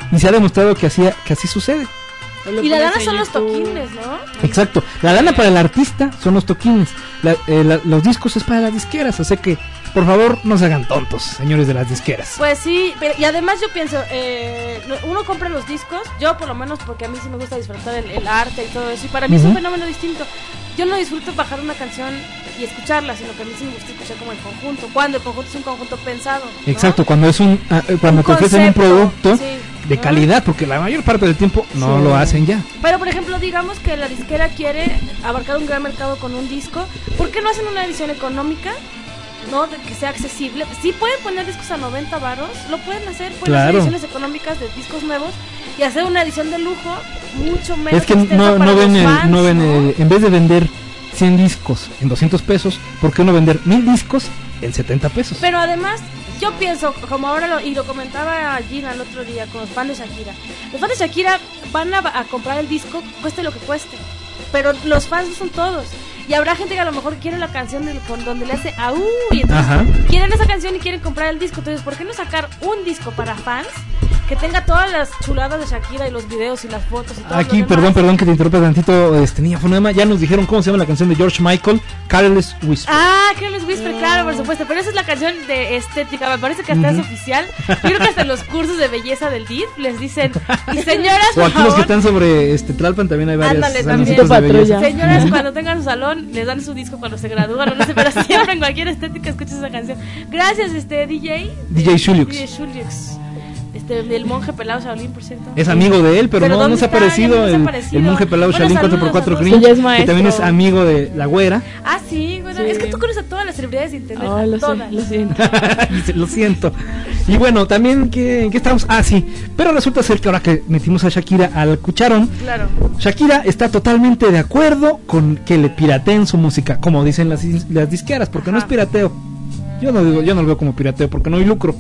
y se ha demostrado que así, que así sucede. Y la lana son los toquines, ¿no? Exacto, la lana para el artista son los toquines, la, eh, la, los discos es para las disqueras, así que por favor no se hagan tontos, señores de las disqueras. Pues sí, pero, y además yo pienso, eh, uno compra los discos, yo por lo menos porque a mí sí me gusta disfrutar el, el arte y todo eso, y para mí uh-huh. es un fenómeno distinto. Yo no disfruto bajar una canción y escucharla, sino que a mí sí me gusta escuchar como el conjunto, cuando el conjunto es un conjunto pensado, ¿no? Exacto, cuando es un uh, cuando un te ofrecen un producto sí, de ¿no? calidad, porque la mayor parte del tiempo no sí. lo hacen ya. Pero por ejemplo, digamos que la disquera quiere abarcar un gran mercado con un disco, ¿por qué no hacen una edición económica? No, de que sea accesible. Si pueden poner discos a noventa varos, lo pueden hacer, pueden claro. hacer ediciones económicas de discos nuevos y hacer una edición de lujo mucho menos. Es que no, no ven, el, fans, no ven ¿no? El, en vez de vender cien discos en doscientos pesos, ¿por qué no vender mil discos en setenta pesos? Pero además, yo pienso, como ahora lo, y lo comentaba Gina el otro día con los fans de Shakira, los fans de Shakira van a, a comprar el disco, cueste lo que cueste, pero los fans no son todos. Y habrá gente que a lo mejor quiere la canción del, con, donde le hace aú y entonces Ajá. quieren esa canción y quieren comprar el disco. Entonces, ¿por qué no sacar un disco para fans que tenga todas las chuladas de Shakira y los videos y las fotos y todo? Aquí, perdón, perdón que te interrumpa tantito, este niña fonema, ya nos dijeron cómo se llama la canción de George Michael, Careless Whisper. Ah, Careless Whisper, oh. claro, por supuesto, pero esa es la canción de estética, me parece que hasta uh-huh. es oficial. Yo creo que hasta en los cursos de belleza del D I F les dicen, y señoras, o aquí por los favor, que están sobre este Tlalpan también hay varias. Ándale, también. De belleza. Señoras, cuando tengan su salón, les dan su disco cuando se gradúan, no sé, pero siempre en cualquier estética escuchas esa canción. Gracias, este D J. D J Shulix. D J Shulix. Este, el monje pelado Shaolin, por cierto. Es amigo de él, pero, pero no, no se ha aparecido el, el monje pelado Shaolin cuatro por cuatro Green, que también es amigo de la güera. Ah, sí, bueno, sí. Es que tú conoces a todas las celebridades de internet. Oh, lo, todas. Sé, lo siento. Lo siento. Y bueno, también, ¿qué, ¿qué estamos? Ah, sí. Pero resulta ser que ahora que metimos a Shakira al cucharón, claro. Shakira está totalmente de acuerdo con que le pirateen su música, como dicen las, las disqueras, porque Ajá. no es pirateo. Yo no digo, yo no lo veo como pirateo, porque no hay lucro.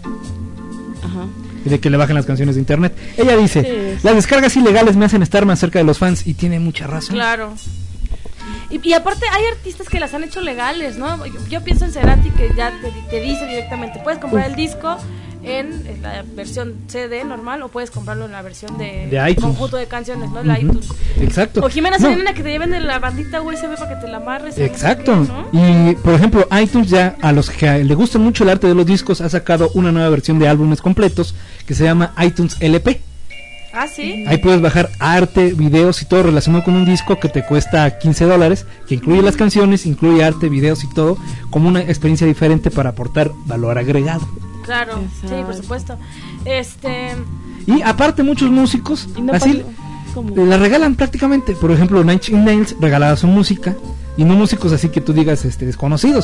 De que le bajen las canciones de internet. Ella dice, sí, las descargas ilegales me hacen estar más cerca de los fans, y tiene mucha razón. Claro. Y, y aparte hay artistas que las han hecho legales, ¿no? Yo, yo pienso en Cerati, que ya te, te dice directamente, puedes comprar Uf. el disco en, en la versión C D normal, o puedes comprarlo en la versión de, de conjunto de canciones, ¿no? La uh-huh. iTunes. Exacto. O Jimena Serena, no. que te lleven de la bandita U S B para que te la amarres. Exacto. ¿no? Y por ejemplo, iTunes ya, a los que le gusta mucho el arte de los discos, ha sacado una nueva versión de álbumes completos que se llama iTunes L P. Ah, sí. Ahí puedes bajar arte, videos y todo relacionado con un disco que te cuesta quince dólares, que incluye las canciones, incluye arte, videos y todo, como una experiencia diferente para aportar valor agregado. Claro, Exacto. sí, por supuesto. Este Y aparte muchos músicos no así ¿Cómo? la regalan prácticamente. Por ejemplo, Nine Inch Nails regalaba su música, y no músicos así que tú digas este desconocidos.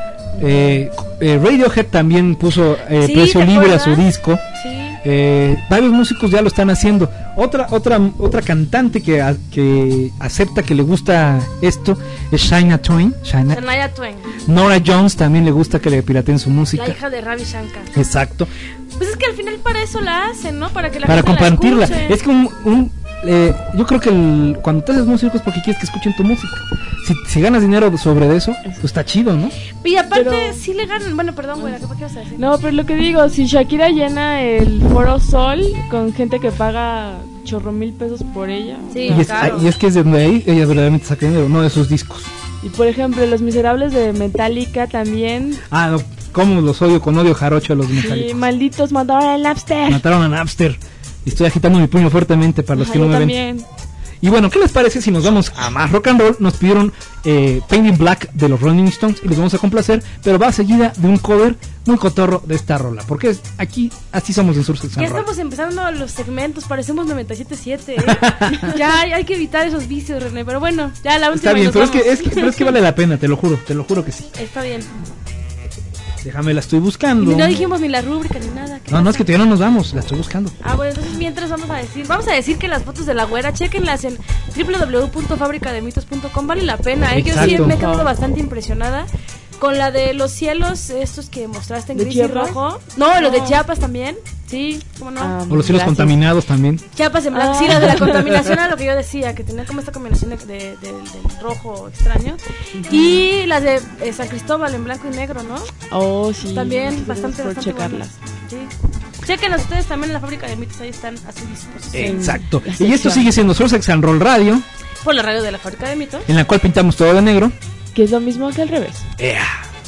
Eh, eh, Radiohead también puso eh, sí, precio libre acuerdas? a su disco. Sí. Eh, varios músicos ya lo están haciendo. Otra otra otra cantante que, a, que acepta que le gusta esto es Shania Twain. Shania. Shania Twain. Nora Jones también le gusta que le pirateen su música. La hija de Ravi Shankar. Exacto. Pues es que al final para eso la hacen, ¿no? Para que la para gente compartirla. La escuche. Es que un, un eh, yo creo que el, cuando te haces músico es porque quieres que escuchen tu música. Si, si ganas dinero sobre eso, pues está chido, ¿no? Y aparte, pero, sí le ganan. Bueno, perdón, güey, ¿qué vas a decir? No, pero lo que digo, si Shakira llena el Foro Sol con gente que paga chorro mil pesos por ella. Sí, y, es, claro. y es que es de donde ahí ella verdaderamente saca dinero, no de sus discos. Y por ejemplo, Los Miserables de Metallica también. Ah, no, cómo los odio, con odio jarocho a los Metallica. Sí, malditos, mataron a Napster. Mataron a Napster. Y estoy agitando mi puño fuertemente para los Ajá, que no me también. ven. Y bueno, ¿qué les parece si nos vamos a más rock and roll? Nos pidieron eh, Painted Black de los Rolling Stones y les vamos a complacer, pero va seguida de un cover muy cotorro de esta rola, porque es, aquí así somos en Sur Sex and Ya Roll. estamos empezando los segmentos, parecemos noventa y siete punto siete, ¿eh? Ya hay que evitar esos vicios, René, pero bueno, ya la última. Está bien, nos pero es, vamos. que, es, que, pero es que vale la pena, te lo juro, te lo juro que sí. Está bien. Déjame, la estoy buscando. Y no dijimos ni la rúbrica ni nada. No, no, es que todavía no nos vamos, la estoy buscando. Ah, bueno, entonces mientras vamos a decir, vamos a decir que las fotos de la güera, chequenlas en doble u doble u doble u punto fábrica de mitos punto com, vale la pena, ¿eh? Yo sí me he quedado bastante impresionada con la de los cielos, estos que mostraste en gris y rojo. No, los de Chiapas también, sí, cómo no. Ah, o los cielos gracias. Contaminados también. Chiapas en blanco, ah. sí, la de la contaminación era lo que yo decía, que tenía como esta combinación de, de, de, del rojo extraño. Uh-huh. Y las de eh, San Cristóbal en blanco y negro, ¿no? Oh, sí. También sí, bastante, por bastante checarlas. Sí. Chequenos ustedes también en la Fábrica de Mitos, ahí están a su disposición. Exacto. Y esto sigue siendo Soul Sex and Roll Radio, por la radio de la Fábrica de Mitos, en la cual pintamos todo de negro, que es lo mismo que al revés. Yeah.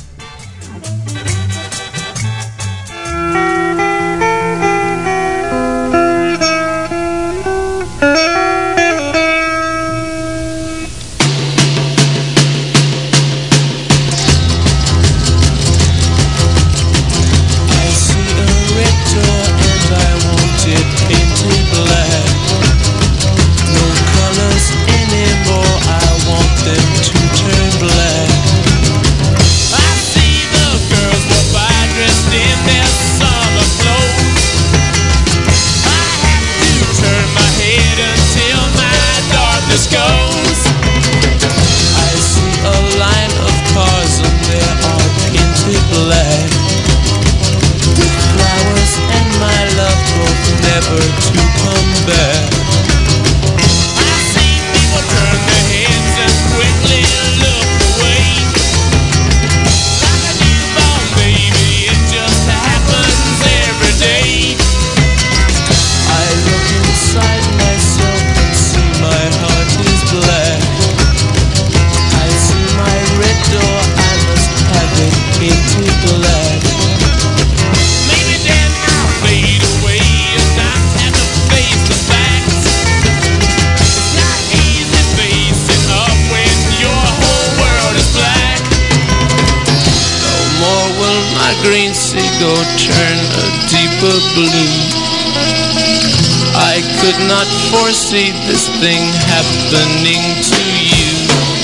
I could not foresee this thing happening to you.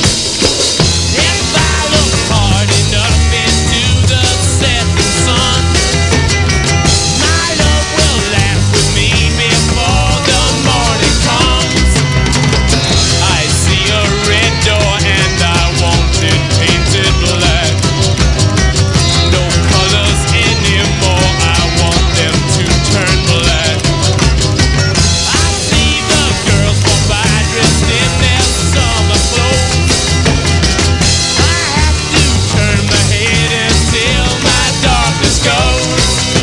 If I look hard enough into the setting sun, my love will laugh with me before the morning comes. I see a red door and I want it painted black. No colors anymore, I want them to turn black. I see the girls walk by dressed in their summer clothes. I have to turn my head until my darkness goes.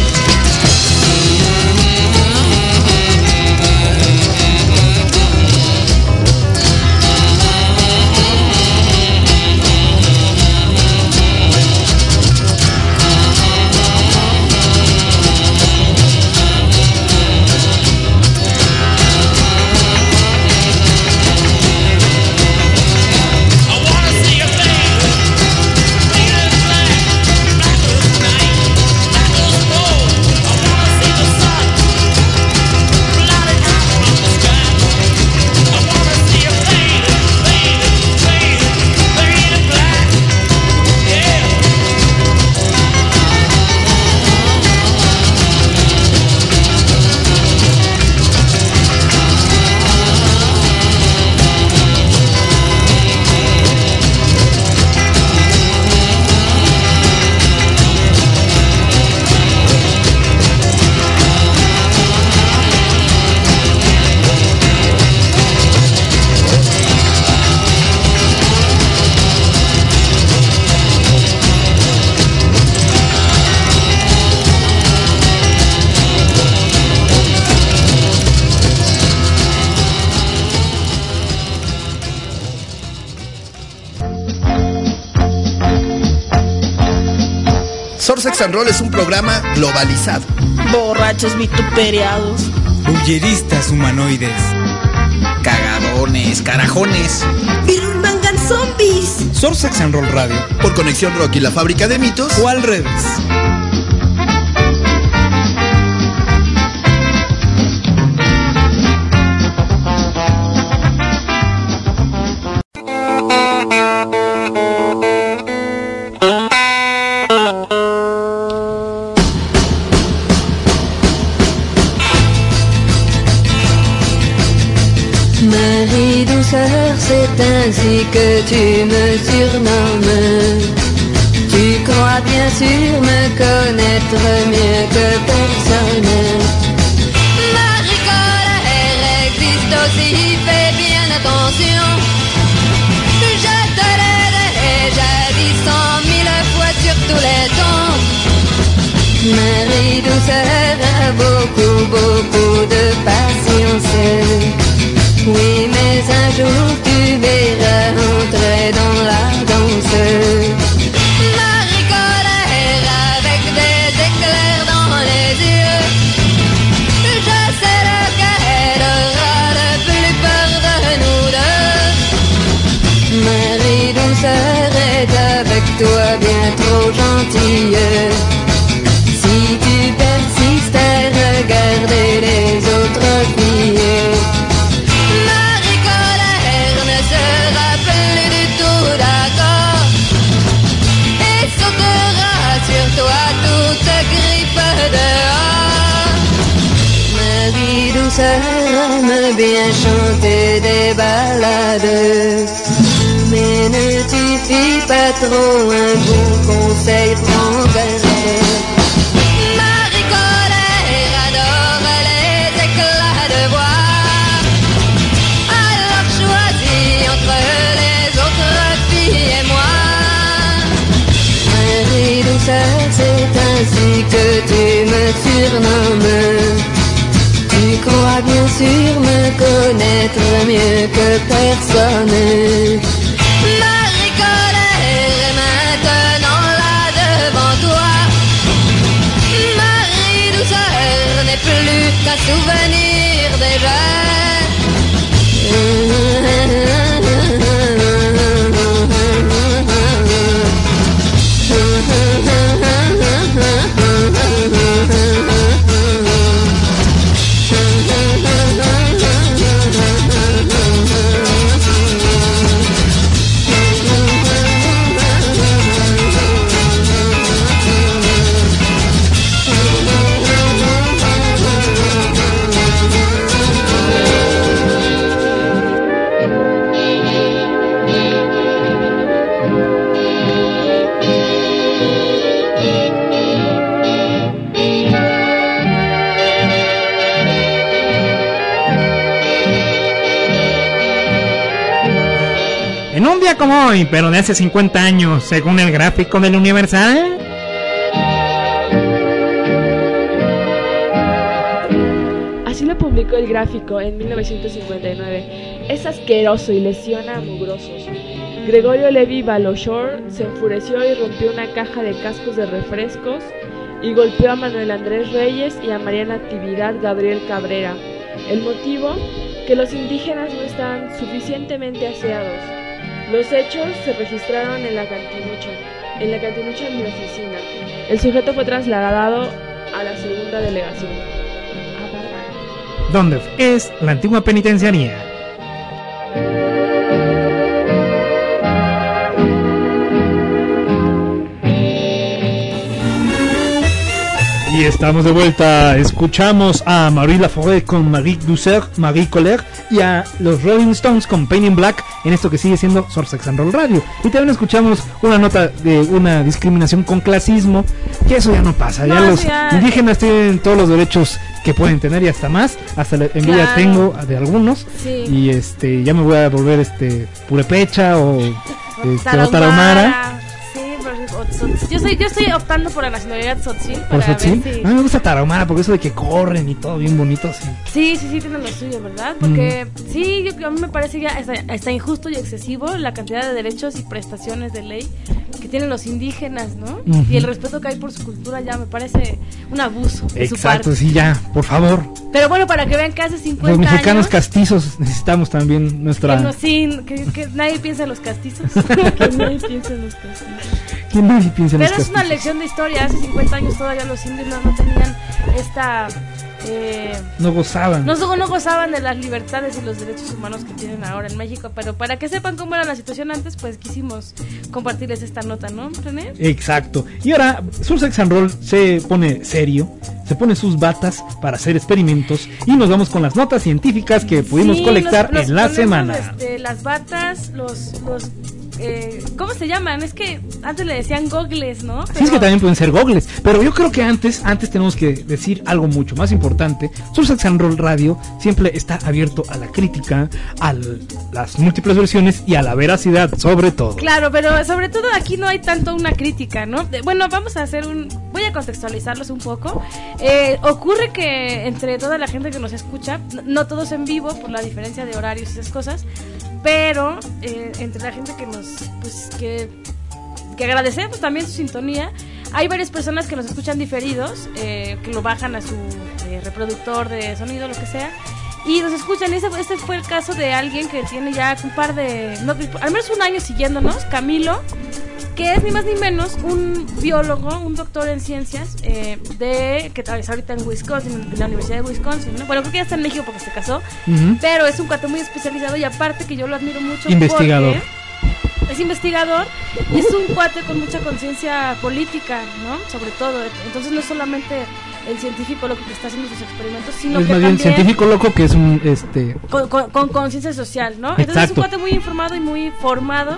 Soul Sex and Roll es un programa globalizado. Borrachos vituperiados. Bulleristas humanoides. Cagadones, carajones. Birurbangan zombies. Soul Sex and Roll Radio. Por Conexión Rock y la Fábrica de Mitos. O al revés. Marie douceur, c'est ainsi que tu me surnommes. Tu crois bien sûr me connaître mieux que personne. Marie colère existe aussi, fais bien attention. Je te l'ai déjà dit cent mille fois sur tous les tons. Marie douceur beaucoup, beaucoup de patience. Oui, mais un jour tu verras entrer dans la danse. Marie colère avec des éclairs dans les yeux. Je sais lequel aura le plus peur de nous deux. Marie douceur est avec toi bien trop gentille. Si tu persistes à regarder les autres filles, Marie colère ne sera plus du tout d'accord et sautera sur toi toute griffe dehors. Marie douceur aime bien chanter des ballades, mais ne tu fie pas trop un bon conseil, prends garde. Marie colère adore les éclats de voix, alors choisis entre les autres filles et moi. Marie douceur, c'est ainsi que tu me surnommes. Tu crois bien sûr me connaître mieux que personne. Marie colère est maintenant là devant toi. Marie douceur n'est plus qu'un souvenir déjà. En un día como hoy, pero de hace cincuenta años, según el gráfico del Universal. Así lo publicó el gráfico en mil novecientos cincuenta y nueve. Es asqueroso y lesiona a mugrosos. Gregorio Levi Valoshor se enfureció y rompió una caja de cascos de refrescos y golpeó a Manuel Andrés Reyes y a María Natividad Gabriel Cabrera. El motivo, que los indígenas no estaban suficientemente aseados. Los hechos se registraron en la cantinucha, en la cantinucha en mi oficina. El sujeto fue trasladado a la segunda delegación. ¿Dónde es la antigua penitenciaría? Y estamos de vuelta. Escuchamos a Marie Laforêt con Marie Douceur, Marie Colère, y a los Rolling Stones con Pain in Black, en esto que sigue siendo Surf Sex and Roll Radio. Y también escuchamos una nota de una discriminación con clasismo, que eso ya no pasa. No, ya los ya... indígenas tienen todos los derechos que pueden tener y hasta más. Hasta la envidia claro. tengo de algunos. Sí. Y este ya me voy a volver este purepecha o este, o tarahumara. Yo soy, yo estoy optando por la nacionalidad tzotzil. ¿Por tzotzil? Si... A mí me gusta tarahumara porque eso de que corren y todo bien bonito. Sí, sí, sí, sí tienen lo suyo, ¿verdad? Porque mm. sí, yo, a mí me parece ya está, está injusto y excesivo la cantidad de derechos y prestaciones de ley que tienen los indígenas, ¿no? Uh-huh. Y el respeto que hay por su cultura ya me parece un abuso de Exacto, su parte. sí, ya, por favor. Pero bueno, para que vean que hace cincuenta años... Los mexicanos años, castizos necesitamos también nuestra... Que, no, sí, que, que nadie piensa en los castizos. Que nadie piensa en los castizos. Que nadie piensa en los Pero es una lección de historia. Hace cincuenta años todavía los indígenas no tenían esta... Eh, no gozaban. No, no gozaban de las libertades y los derechos humanos que tienen ahora en México. Pero para que sepan cómo era la situación antes, pues quisimos compartirles esta nota, ¿no, René? Exacto. Y ahora Surf Sex and Roll se pone serio, se pone sus batas para hacer experimentos y nos vamos con las notas científicas que pudimos sí, colectar nos, nos en la semana. Este, las batas, los... los Eh, ¿cómo se llaman? Es que antes le decían gogles, ¿no? Pero... Sí, es que también pueden ser gogles, pero yo creo que antes antes tenemos que decir algo mucho más importante. Surf Sex and Roll Radio siempre está abierto a la crítica, a las múltiples versiones y a la veracidad, sobre todo. Claro, pero sobre todo aquí no hay tanto una crítica, ¿no? Bueno, vamos a hacer un... voy a contextualizarlos un poco. Eh, ocurre que entre toda la gente que nos escucha, no, no todos en vivo por la diferencia de horarios y esas cosas, pero eh, entre la gente que nos, pues que, que agradecemos también su sintonía, hay varias personas que nos escuchan diferidos, eh, que lo bajan a su eh, reproductor de sonido, lo que sea, y nos escuchan. Ese, este fue el caso de alguien que tiene ya un par de, no, al menos un año siguiéndonos, Camilo, que es ni más ni menos un biólogo, un doctor en ciencias, eh, de que está ahorita en Wisconsin, en la Universidad de Wisconsin, ¿no? Bueno, creo que ya está en México porque se casó, uh-huh. pero es un cuate muy especializado y aparte que yo lo admiro mucho. Investigador. Porque es investigador y es un cuate con mucha conciencia política, ¿no? Sobre todo. Entonces no es solamente el científico loco que está haciendo sus experimentos, sino es que más también bien científico loco que es un este con conciencia social, ¿no? Entonces Exacto. es un cuate muy informado y muy formado.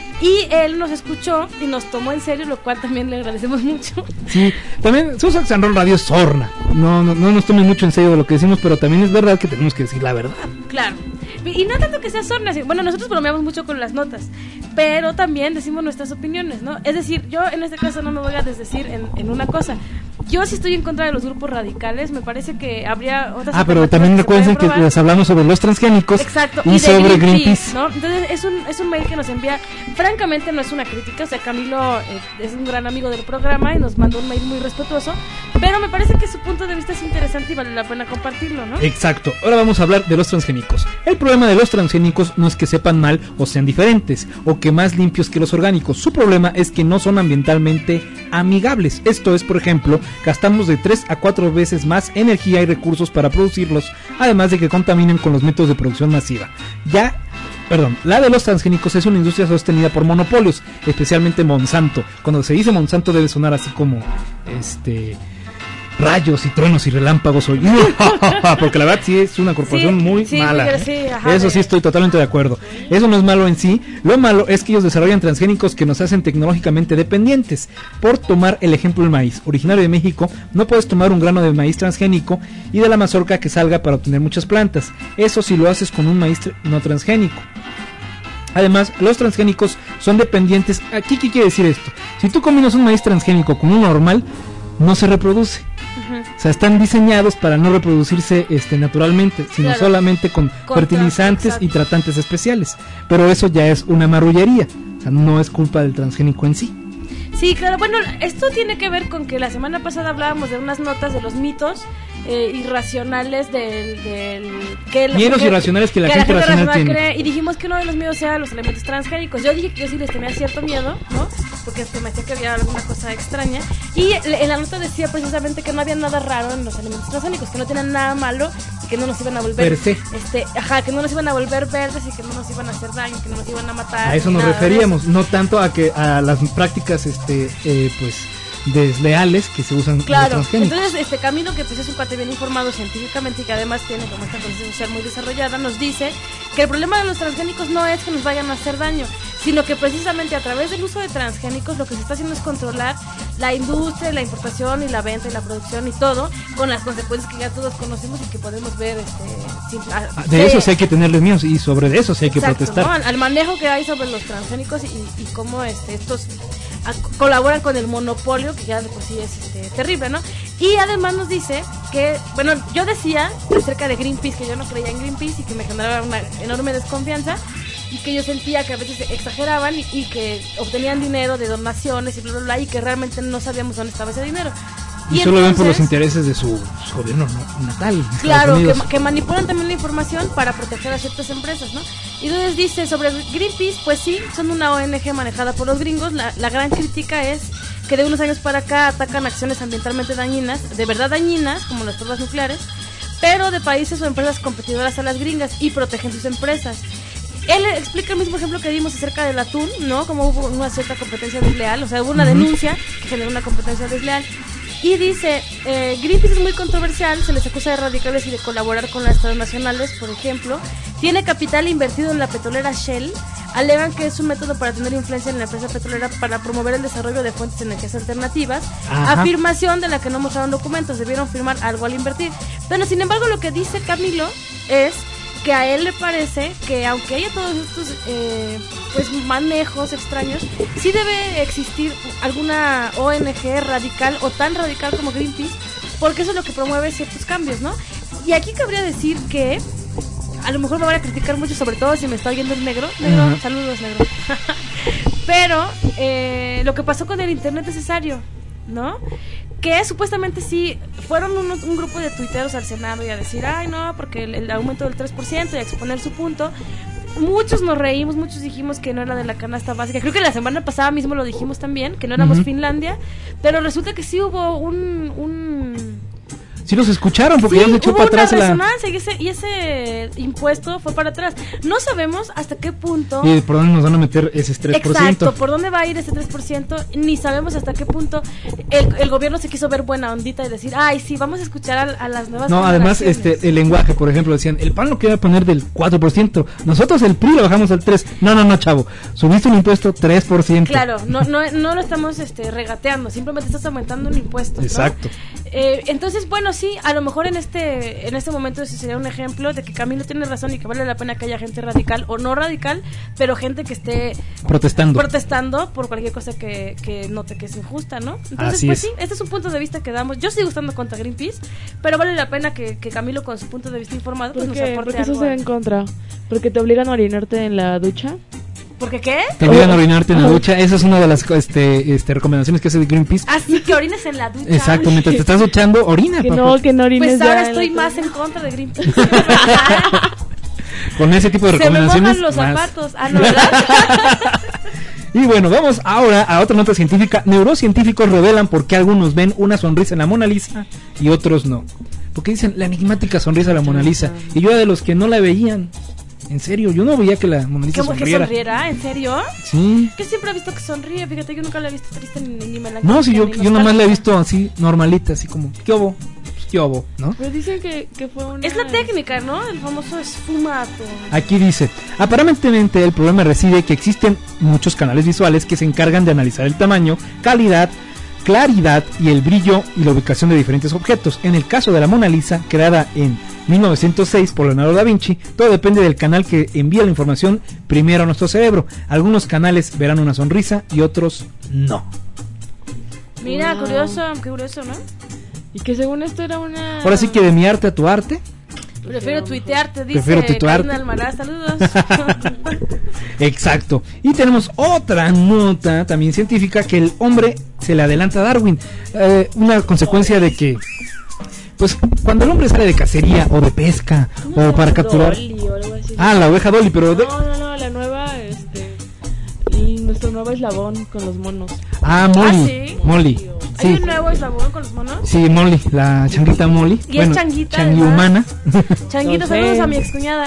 Y él nos escuchó y nos tomó en serio, lo cual también le agradecemos mucho. Sí, también Sussex and Roll Radio es sorna. No, no, no nos tomen mucho en serio de lo que decimos, pero también es verdad que tenemos que decir la verdad. Claro. Y no tanto que sea sorna, bueno, nosotros bromeamos mucho con las notas, pero también decimos nuestras opiniones, ¿no? Es decir, yo en este caso no me voy a desdecir en, en una cosa. Yo sí estoy en contra de los grupos radicales, me parece que habría otras Ah, pero también recuerden que les hablamos sobre los transgénicos. Exacto, y, y sobre Greenpeace, Greenpeace, ¿no? Entonces es un, es un mail que nos envía, francamente no es una crítica, o sea, Camilo eh, es un gran amigo del programa y nos mandó un mail muy respetuoso, pero me parece que su punto de vista es interesante y vale la pena compartirlo, ¿no? Exacto, ahora vamos a hablar de los transgénicos. El problema de los transgénicos no es que sepan mal o sean diferentes, o que más limpios que los orgánicos, su problema es que no son ambientalmente amigables. Esto es, por ejemplo, gastamos de tres a cuatro veces más energía y recursos para producirlos, además de que contaminan con los métodos de producción masiva. Ya, perdón, la de los transgénicos es una industria sostenida por monopolios, especialmente Monsanto. Cuando se dice Monsanto debe sonar así como, este... rayos y truenos y relámpagos hoy. Porque la verdad sí es una corporación sí, muy sí, mala, ¿eh? sí, ajá, Eso sí estoy totalmente de acuerdo. Eso no es malo en sí. Lo malo es que ellos desarrollan transgénicos que nos hacen tecnológicamente dependientes. Por tomar el ejemplo del maíz, originario de México, no puedes tomar un grano de maíz transgénico y de la mazorca que salga para obtener muchas plantas. Eso si lo haces con un maíz no transgénico. Además, los transgénicos son dependientes. ¿Aquí qué quiere decir esto? Si tú combinas un maíz transgénico con uno normal, no se reproduce. Uh-huh. O sea, están diseñados para no reproducirse este, naturalmente, sino claro. solamente con Contra, fertilizantes exacto. y tratantes especiales. Pero eso ya es una marrullería. O sea, no es culpa del transgénico en sí. Sí, claro. Bueno, esto tiene que ver con que la semana pasada hablábamos de unas notas de los mitos eh, irracionales del... del que Miedos que, irracionales que la que gente, la gente racional tiene. Cree, y dijimos que uno de los miedos era los elementos transgénicos. Yo dije que yo sí les tenía cierto miedo, ¿no? Porque me decía que había alguna cosa extraña. Y en la nota decía precisamente que no había nada raro en los elementos transgénicos, que no tenían nada malo y que no nos iban a volver... este Ajá, que no nos iban a volver verdes y que no nos iban a hacer daño, que no nos iban a matar. A eso nos referíamos, no tanto a que a las prácticas, este eh, pues... desleales que se usan claro, los transgénicos. Entonces este Camilo, que pues es un cuate bien informado científicamente y que además tiene como esta conciencia social muy desarrollada, nos dice que el problema de los transgénicos no es que nos vayan a hacer daño, sino que precisamente a través del uso de transgénicos lo que se está haciendo es controlar la industria, la importación y la venta y la producción y todo, con las consecuencias que ya todos conocemos y que podemos ver este, sin, ah, de sí, eso sí hay que tenerles miedo y sobre eso sí hay exacto, que protestar, ¿no? Al manejo que hay sobre los transgénicos y, y cómo este, estos a, colaboran con el monopolio, que ya de por sí es este, terrible, ¿no? Y además nos dice que, bueno, yo decía acerca de Greenpeace que yo no creía en Greenpeace y que me generaba una enorme desconfianza y que yo sentía que a veces exageraban y, y que obtenían dinero de donaciones y bla, bla, bla, y que realmente no sabíamos dónde estaba ese dinero. Y, y solo entonces, ven por los intereses de su, su gobierno natal. Claro, que, que manipulan también la información para proteger a ciertas empresas, ¿no? Y entonces dice sobre Greenpeace, pues sí, son una O N G manejada por los gringos. La, la gran crítica es que de unos años para acá atacan acciones ambientalmente dañinas, de verdad dañinas, como las pruebas nucleares, pero de países o empresas competidoras a las gringas y protegen sus empresas. Él explica el mismo ejemplo que dimos acerca del atún, ¿no? Como hubo una cierta competencia desleal, o sea, hubo una denuncia que generó una competencia desleal. Y dice, eh, Greenpeace es muy controversial, se les acusa de radicales y de colaborar con las transnacionales, por ejemplo. Tiene capital invertido en la petrolera Shell. Alegan que es un método para tener influencia en la empresa petrolera para promover el desarrollo de fuentes de energías alternativas. Ajá. Afirmación de la que no mostraron documentos, debieron firmar algo al invertir. Bueno, sin embargo, lo que dice Camilo es que a él le parece que aunque haya todos estos eh, pues manejos extraños, sí debe existir alguna O N G radical o tan radical como Greenpeace, porque eso es lo que promueve ciertos cambios, ¿no? Y aquí cabría decir que a lo mejor me van a criticar mucho, sobre todo si me está oyendo el negro. Negro, uh-huh. Saludos, negro. Pero eh, lo que pasó con el internet necesario, ¿no? Que supuestamente sí fueron unos, un grupo de tuiteros al Senado y a decir, ay no, porque el, el aumento del tres por ciento y a exponer su punto. Muchos nos reímos, muchos dijimos que no era de la canasta básica. Creo que la semana pasada mismo lo dijimos también, que no éramos uh-huh. Finlandia. Pero resulta que sí hubo un... un Sí los escucharon porque sí, ya se echó para atrás. Hubo una resonancia la... y, ese, y ese impuesto fue para atrás. No sabemos hasta qué punto... ¿Y por dónde nos van a meter ese tres por ciento? Exacto, por dónde va a ir ese tres por ciento. Ni sabemos hasta qué punto el, el gobierno se quiso ver buena ondita y decir, ay, sí, vamos a escuchar a, a las nuevas No, además este el lenguaje, por ejemplo, decían, el P A N lo quiere poner del cuatro por ciento. Nosotros el P R I lo bajamos al tres por ciento. No, no, no, chavo. Subiste un impuesto tres por ciento. Claro, no no no lo estamos este regateando, simplemente estás aumentando un impuesto, ¿no? Exacto. Eh, entonces, bueno, sí, a lo mejor en este en este momento ese sería un ejemplo de que Camilo tiene razón y que vale la pena que haya gente radical o no radical, pero gente que esté protestando protestando por cualquier cosa que, que note que es injusta, ¿no? Entonces, así pues es. Sí, este es un punto de vista que damos. Yo sigo estando contra Greenpeace, pero vale la pena que, que Camilo con su punto de vista informado pues ¿Por nos qué? aporte ¿Por qué eso algo. se en contra? ¿Porque te obligan a orinarte en la ducha? ¿Por qué qué? Te obligan a orinarte en la ducha. Esa es una de las este, este, recomendaciones que hace de Greenpeace. Así que orines en la ducha. Exacto, mientras te estás duchando, orina. Que papá. no, que no orines. Pues ahora ya estoy en más en contra de Greenpeace. Con ese tipo de recomendaciones. Se me mojan los más. zapatos. Ah, no, ¿verdad? Y bueno, vamos ahora a otra nota científica. Neurocientíficos revelan por qué algunos ven una sonrisa en la Mona Lisa y otros no. Porque dicen la enigmática sonrisa de la Mona Lisa. Y yo era de los que no la veían. En serio, yo no veía que la Mona Lisa ¿Cómo sonriera. que sonriera? ¿En serio? Sí. Que siempre he visto que sonríe. Fíjate, yo nunca la he visto triste ni, ni melancólica. No, sí, yo, ni yo nomás nostálgica. la he visto así, normalita, así como, ¿qué obo? Pues, ¿qué obo? ¿No? Pero dicen que, que fue una... Es la técnica, ¿no? El famoso esfumato. Aquí dice, aparentemente el problema reside que existen muchos canales visuales que se encargan de analizar el tamaño, calidad, claridad y el brillo y la ubicación de diferentes objetos. En el caso de la Mona Lisa, creada en mil novecientos seis por Leonardo da Vinci, todo depende del canal que envía la información primero a nuestro cerebro. Algunos canales verán una sonrisa y otros no. Mira, Wow. curioso, qué curioso, ¿no? Y que según esto era una... Ahora sí que de mi arte a tu arte. Prefiero tuitearte, dice Prefiero tuitearte. Karina Almaraz, saludos. Exacto. Y tenemos otra nota también científica, que el hombre se le adelanta a Darwin. Eh, una consecuencia de que, pues, cuando el hombre sale de cacería o de pesca No, o para capturar... Dolly o algo así. Ah, la oveja Dolly, pero... De... No, no, no, la nueva, este... y nuestro nuevo eslabón con los monos. Ah, Molly. ¿Ah, sí? Molly. ¿Hay Sí. un nuevo eslabón con los monos? Sí, Molly, la changuita Molly. Y es changuita, Changui además. humana. Changuito, No sé. saludos a mi excuñada.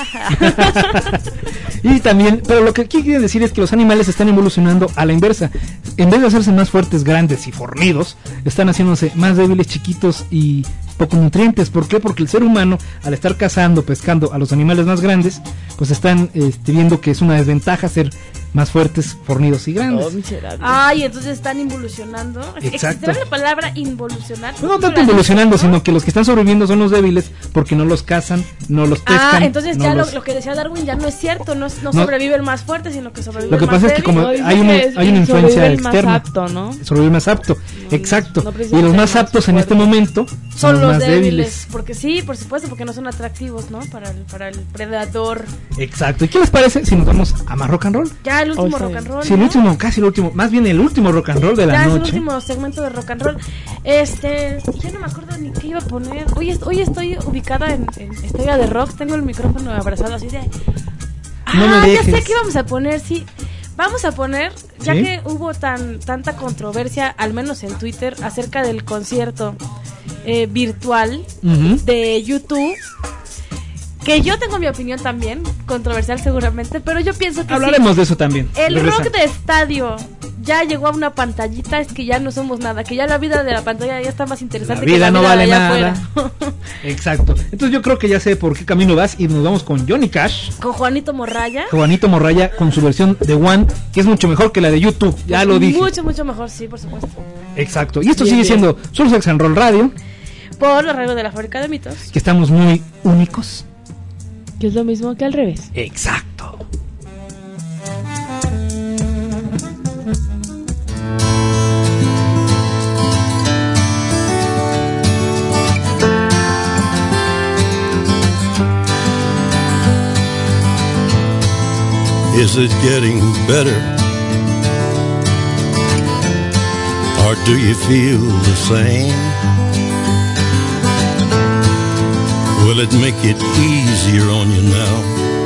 Y también, pero lo que aquí quieren decir es que los animales están evolucionando a la inversa. En vez de hacerse más fuertes, grandes y fornidos, están haciéndose más débiles, chiquitos y poco nutrientes. ¿Por qué? Porque el ser humano, al estar cazando, pescando a los animales más grandes, pues están este, viendo que es una desventaja ser más fuertes, fornidos y grandes. Oh, miserable. Ay, entonces están involucionando. Exacto. ¿Existe la palabra involucionar? Pues no tanto evolucionando, sino que los que están sobreviviendo son los débiles porque no los cazan, no los pescan. Ah, entonces no ya los... lo, lo que decía Darwin ya no es cierto, no, no, No. sobrevive el más fuerte, sino que sobrevive Lo que el más pasa es que débil. como No, dice hay una, que es hay una el influencia sobrevive el más externa. apto, ¿no? Sobrevive el más apto, No, exacto. no Y precisamente los más el más aptos en este fuerte. momento son, Son los los más débiles. débiles. Porque sí, por supuesto, porque no son atractivos, ¿no? Para el, para el predador. Exacto. ¿Y qué les parece si nos vamos a más rock and roll? Ya el último Oh, rock sí. and roll. Sí, el ¿no? último, casi el último, más bien el último rock and roll de la Ya es el noche. último segmento de rock and roll. Este, ya no me acuerdo ni qué iba a poner. Hoy, est- hoy estoy ubicada en, en Estrella de Rock. Tengo el micrófono abrazado así de. Ah, No me ya sé dejes. qué íbamos a poner. Sí, vamos a poner, ya ¿Sí? que hubo tan tanta controversia, al menos en Twitter, acerca del concierto eh, virtual Ujú. de YouTube. Que yo tengo mi opinión también, controversial seguramente, pero yo pienso que Hablaremos sí, de eso también. el Regresa. rock de estadio ya llegó a una pantallita, es que ya no somos nada, que ya la vida de la pantalla ya está más La interesante vida que la no vida vale de allá nada. afuera. Exacto. Entonces yo creo que ya sé por qué camino vas y nos vamos con Johnny Cash, Con Juanito Morraya. Juanito Morraya, con su versión de One, que es mucho mejor que la de YouTube. Ya lo dije. Mucho, mucho mejor, sí, por supuesto. Exacto. Y esto Bien, sigue bien. siendo Soul Sex and Roll Radio, Por la radio de la fábrica de mitos. que estamos muy únicos. Que es lo mismo que al revés. Exacto. Is it getting better? Or do you feel the same? Will it make it easier on you now?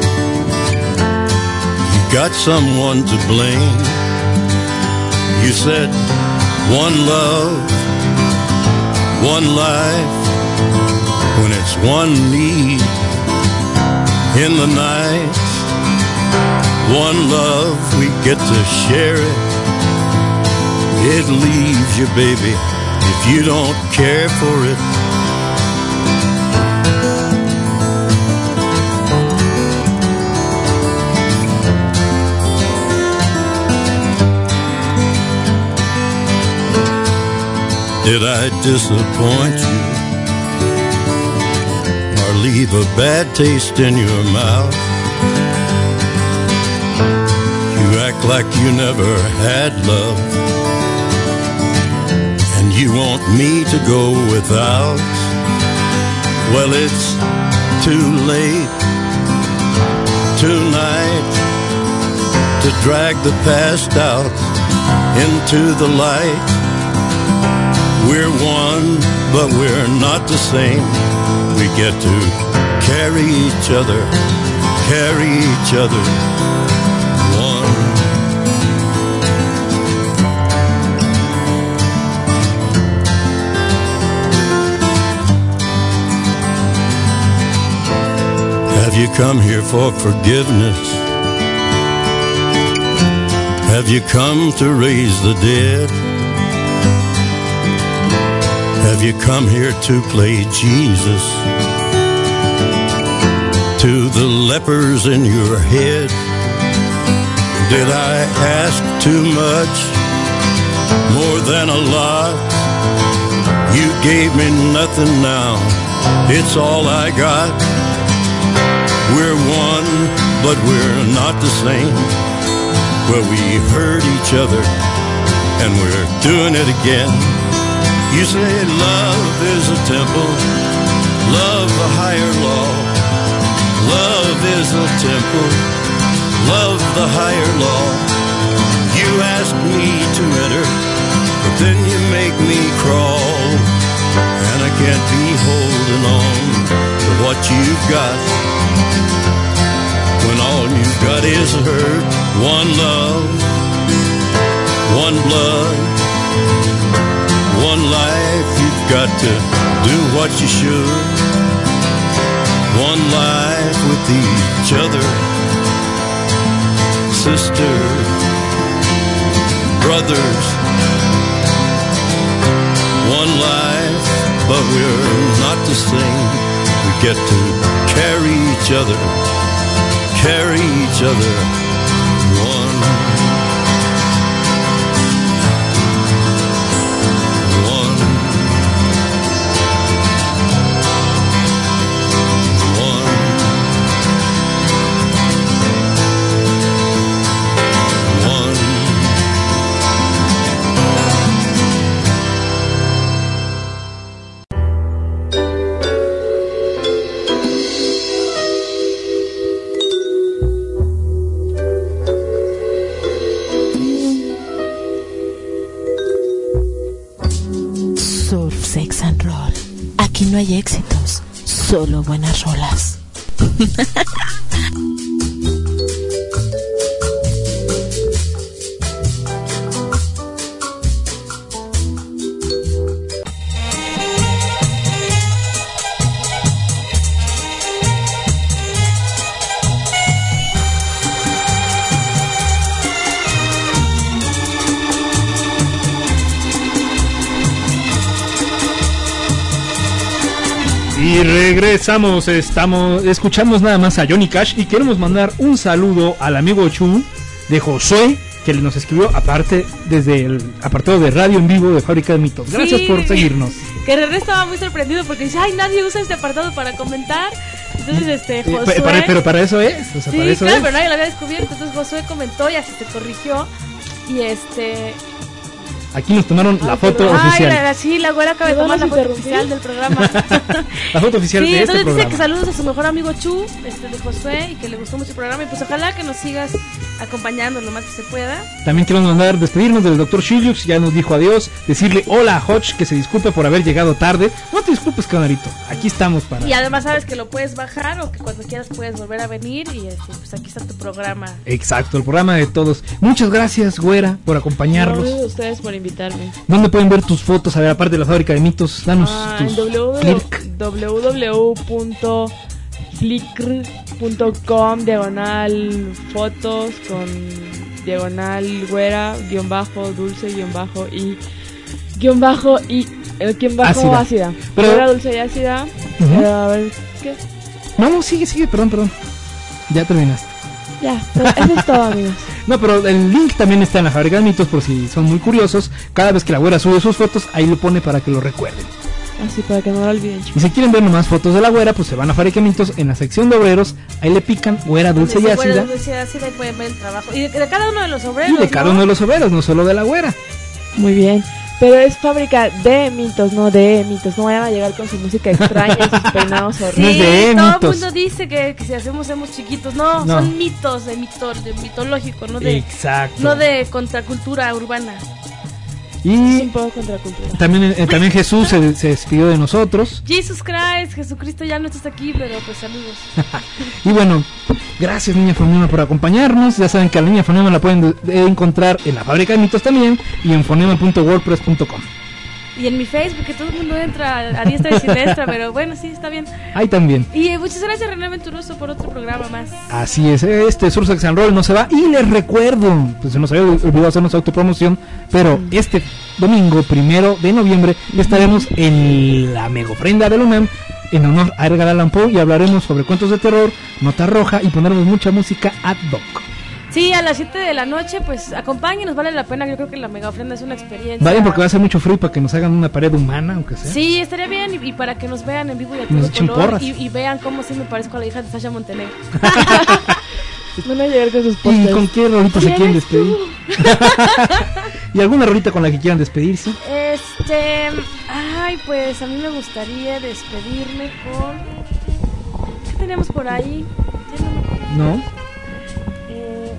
You got someone to blame. You said one love, one life, when it's one need in the night. One love, we get to share it. It leaves you, baby, if you don't care for it. Did I disappoint you or leave a bad taste in your mouth? You act like you never had love, and you want me to go without. Well, it's too late tonight to drag the past out into the light. We're one, but we're not the same. We get to carry each other, carry each other, one. Have you come here for forgiveness? Have you come to raise the dead? Have you come here to play Jesus to the lepers in your head? Did I ask too much, more than a lot? You gave me nothing now, it's all I got. We're one, but we're not the same. Well, we hurt each other, and we're doing it again. You say love is a temple, love a higher law. Love is a temple, love the higher law. You ask me to enter, but then you make me crawl. And I can't be holding on to what you've got, when all you've got is hurt. One love, one blood, one life, you've got to do what you should. One life with each other, sisters, brothers. One life, but we're not the same. We get to carry each other, carry each other, one. No hay éxitos, solo buenas rolas. Y regresamos, estamos, escuchamos nada más a Johnny Cash y queremos mandar un saludo al amigo Chu de Josué, que nos escribió aparte desde el apartado de radio en vivo de Fábrica de Mitos. Gracias sí, por seguirnos. Que René estaba muy sorprendido porque dice, ay, nadie usa este apartado para comentar. Entonces, este, Josué... Eh, para, pero para eso es, o sea, sí, para eso claro, es. pero nadie lo había descubierto. Entonces Josué comentó y así se corrigió. Y este... Aquí nos tomaron la foto Ay, oficial. la, sí, la güera acaba de tomar la foto oficial del programa. La foto oficial sí, de este entonces programa. dice que saludos a su mejor amigo Chu, este, de Josué, y que le gustó mucho el programa. Y pues ojalá que nos sigas acompañando lo más que se pueda. También queremos mandar despedirnos del doctor Shiliux, ya nos dijo adiós. Decirle hola a Hodge, que se disculpe por haber llegado tarde. No te disculpes, canarito. Aquí estamos para. Y además sabes que lo puedes bajar o que cuando quieras puedes volver a venir. Y este, pues aquí está tu programa. Exacto, el programa de todos. Muchas gracias, güera, por acompañarnos. Gracias a ustedes por invitarme. ¿Dónde pueden ver tus fotos? A ver, aparte de la fábrica de mitos, danos Ah, tus en w w w punto flickr punto com diagonal fotos con diagonal güera guión bajo dulce guión bajo y guión bajo y el guión bajo ácida, ácida. Pero... güera dulce y ácida. Uh-huh. Pero, a ver, ¿qué? No, no, sigue, sigue, perdón, perdón. Ya terminaste. Ya, eso es todo, amigos. No, pero el link también está en la fábrica de mitos por si son muy curiosos. Cada vez que la güera sube sus fotos, ahí lo pone para que lo recuerden. Así, para que no lo olviden, chicos. Y si quieren ver nomás fotos de la güera, pues se van a Fábrica de Mitos en la sección de obreros. Ahí le pican güera dulce y ácida. Güera dulce y ácida y pueden ver el trabajo. Y de, de cada uno de los obreros. Y de cada ¿no? uno de los obreros, no solo de la güera. Muy bien. Pero es fábrica de mitos, no de mitos. No vayan a llegar con su música extraña y sus peinados horribles. Sí, No es de todo mitos. el mundo dice que, que si hacemos hemos chiquitos. No, No. son mitos de, mito, de mitológico, no de, Exacto. no de contracultura urbana. Es Y un poco contracultura. también, eh, también Jesús se, se despidió de nosotros. Jesus Christ, Jesucristo ya no estás aquí, pero pues saludos. Y bueno, gracias Niña Fonema por acompañarnos. Ya saben que a la Niña Fonema la pueden de- de encontrar en la Fábrica de Mitos también y en fonema punto wordpress punto com. Y en mi Facebook, que todo el mundo entra a diestra y siniestra, pero bueno, sí, está bien. Ahí también. Y eh, muchas gracias René Venturoso por otro programa más. Así es, este Sursex and Roll no se va. Y les recuerdo, pues se nos había olvidado hacernos autopromoción, pero este domingo, primero de noviembre, estaremos en la mega ofrenda del UNAM en honor a Edgar Allan Poe y hablaremos sobre cuentos de terror, nota roja y pondremos mucha música ad hoc. Sí, a las siete de la noche, pues acompáñenos, vale la pena. Yo creo que la mega ofrenda es una experiencia. Vayan porque va a ser mucho frío para que nos hagan una pared humana, aunque sea. Sí, estaría bien. Y, y para que nos vean en vivo y a Nos todo echen color. porras. Y, y vean cómo sí me parezco a la hija de Sasha Montenegro. Van a llegar con sus ¿Y postres. con qué rolita se ¿Quién quieren eres despedir? ¿Y alguna rolita con la que quieran despedirse? Este. Ay, pues a mí me gustaría despedirme con. ¿Qué tenemos por ahí? Ya no me acuerdo. ¿No? Eh,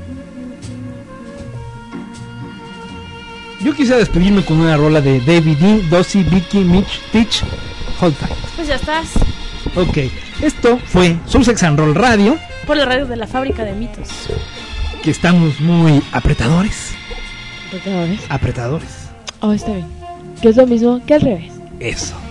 Yo quisiera despedirme con una rola de David Dean, Dossie, Vicky, Mitch, Teach, Hold Tight. pues ya estás. Ok, esto fue Sursex and Roll Radio, Por la radio de la Fábrica de Mitos. que estamos muy apretadores. Apretadores. Apretadores. Oh, está bien. Que es lo mismo que al revés. Eso.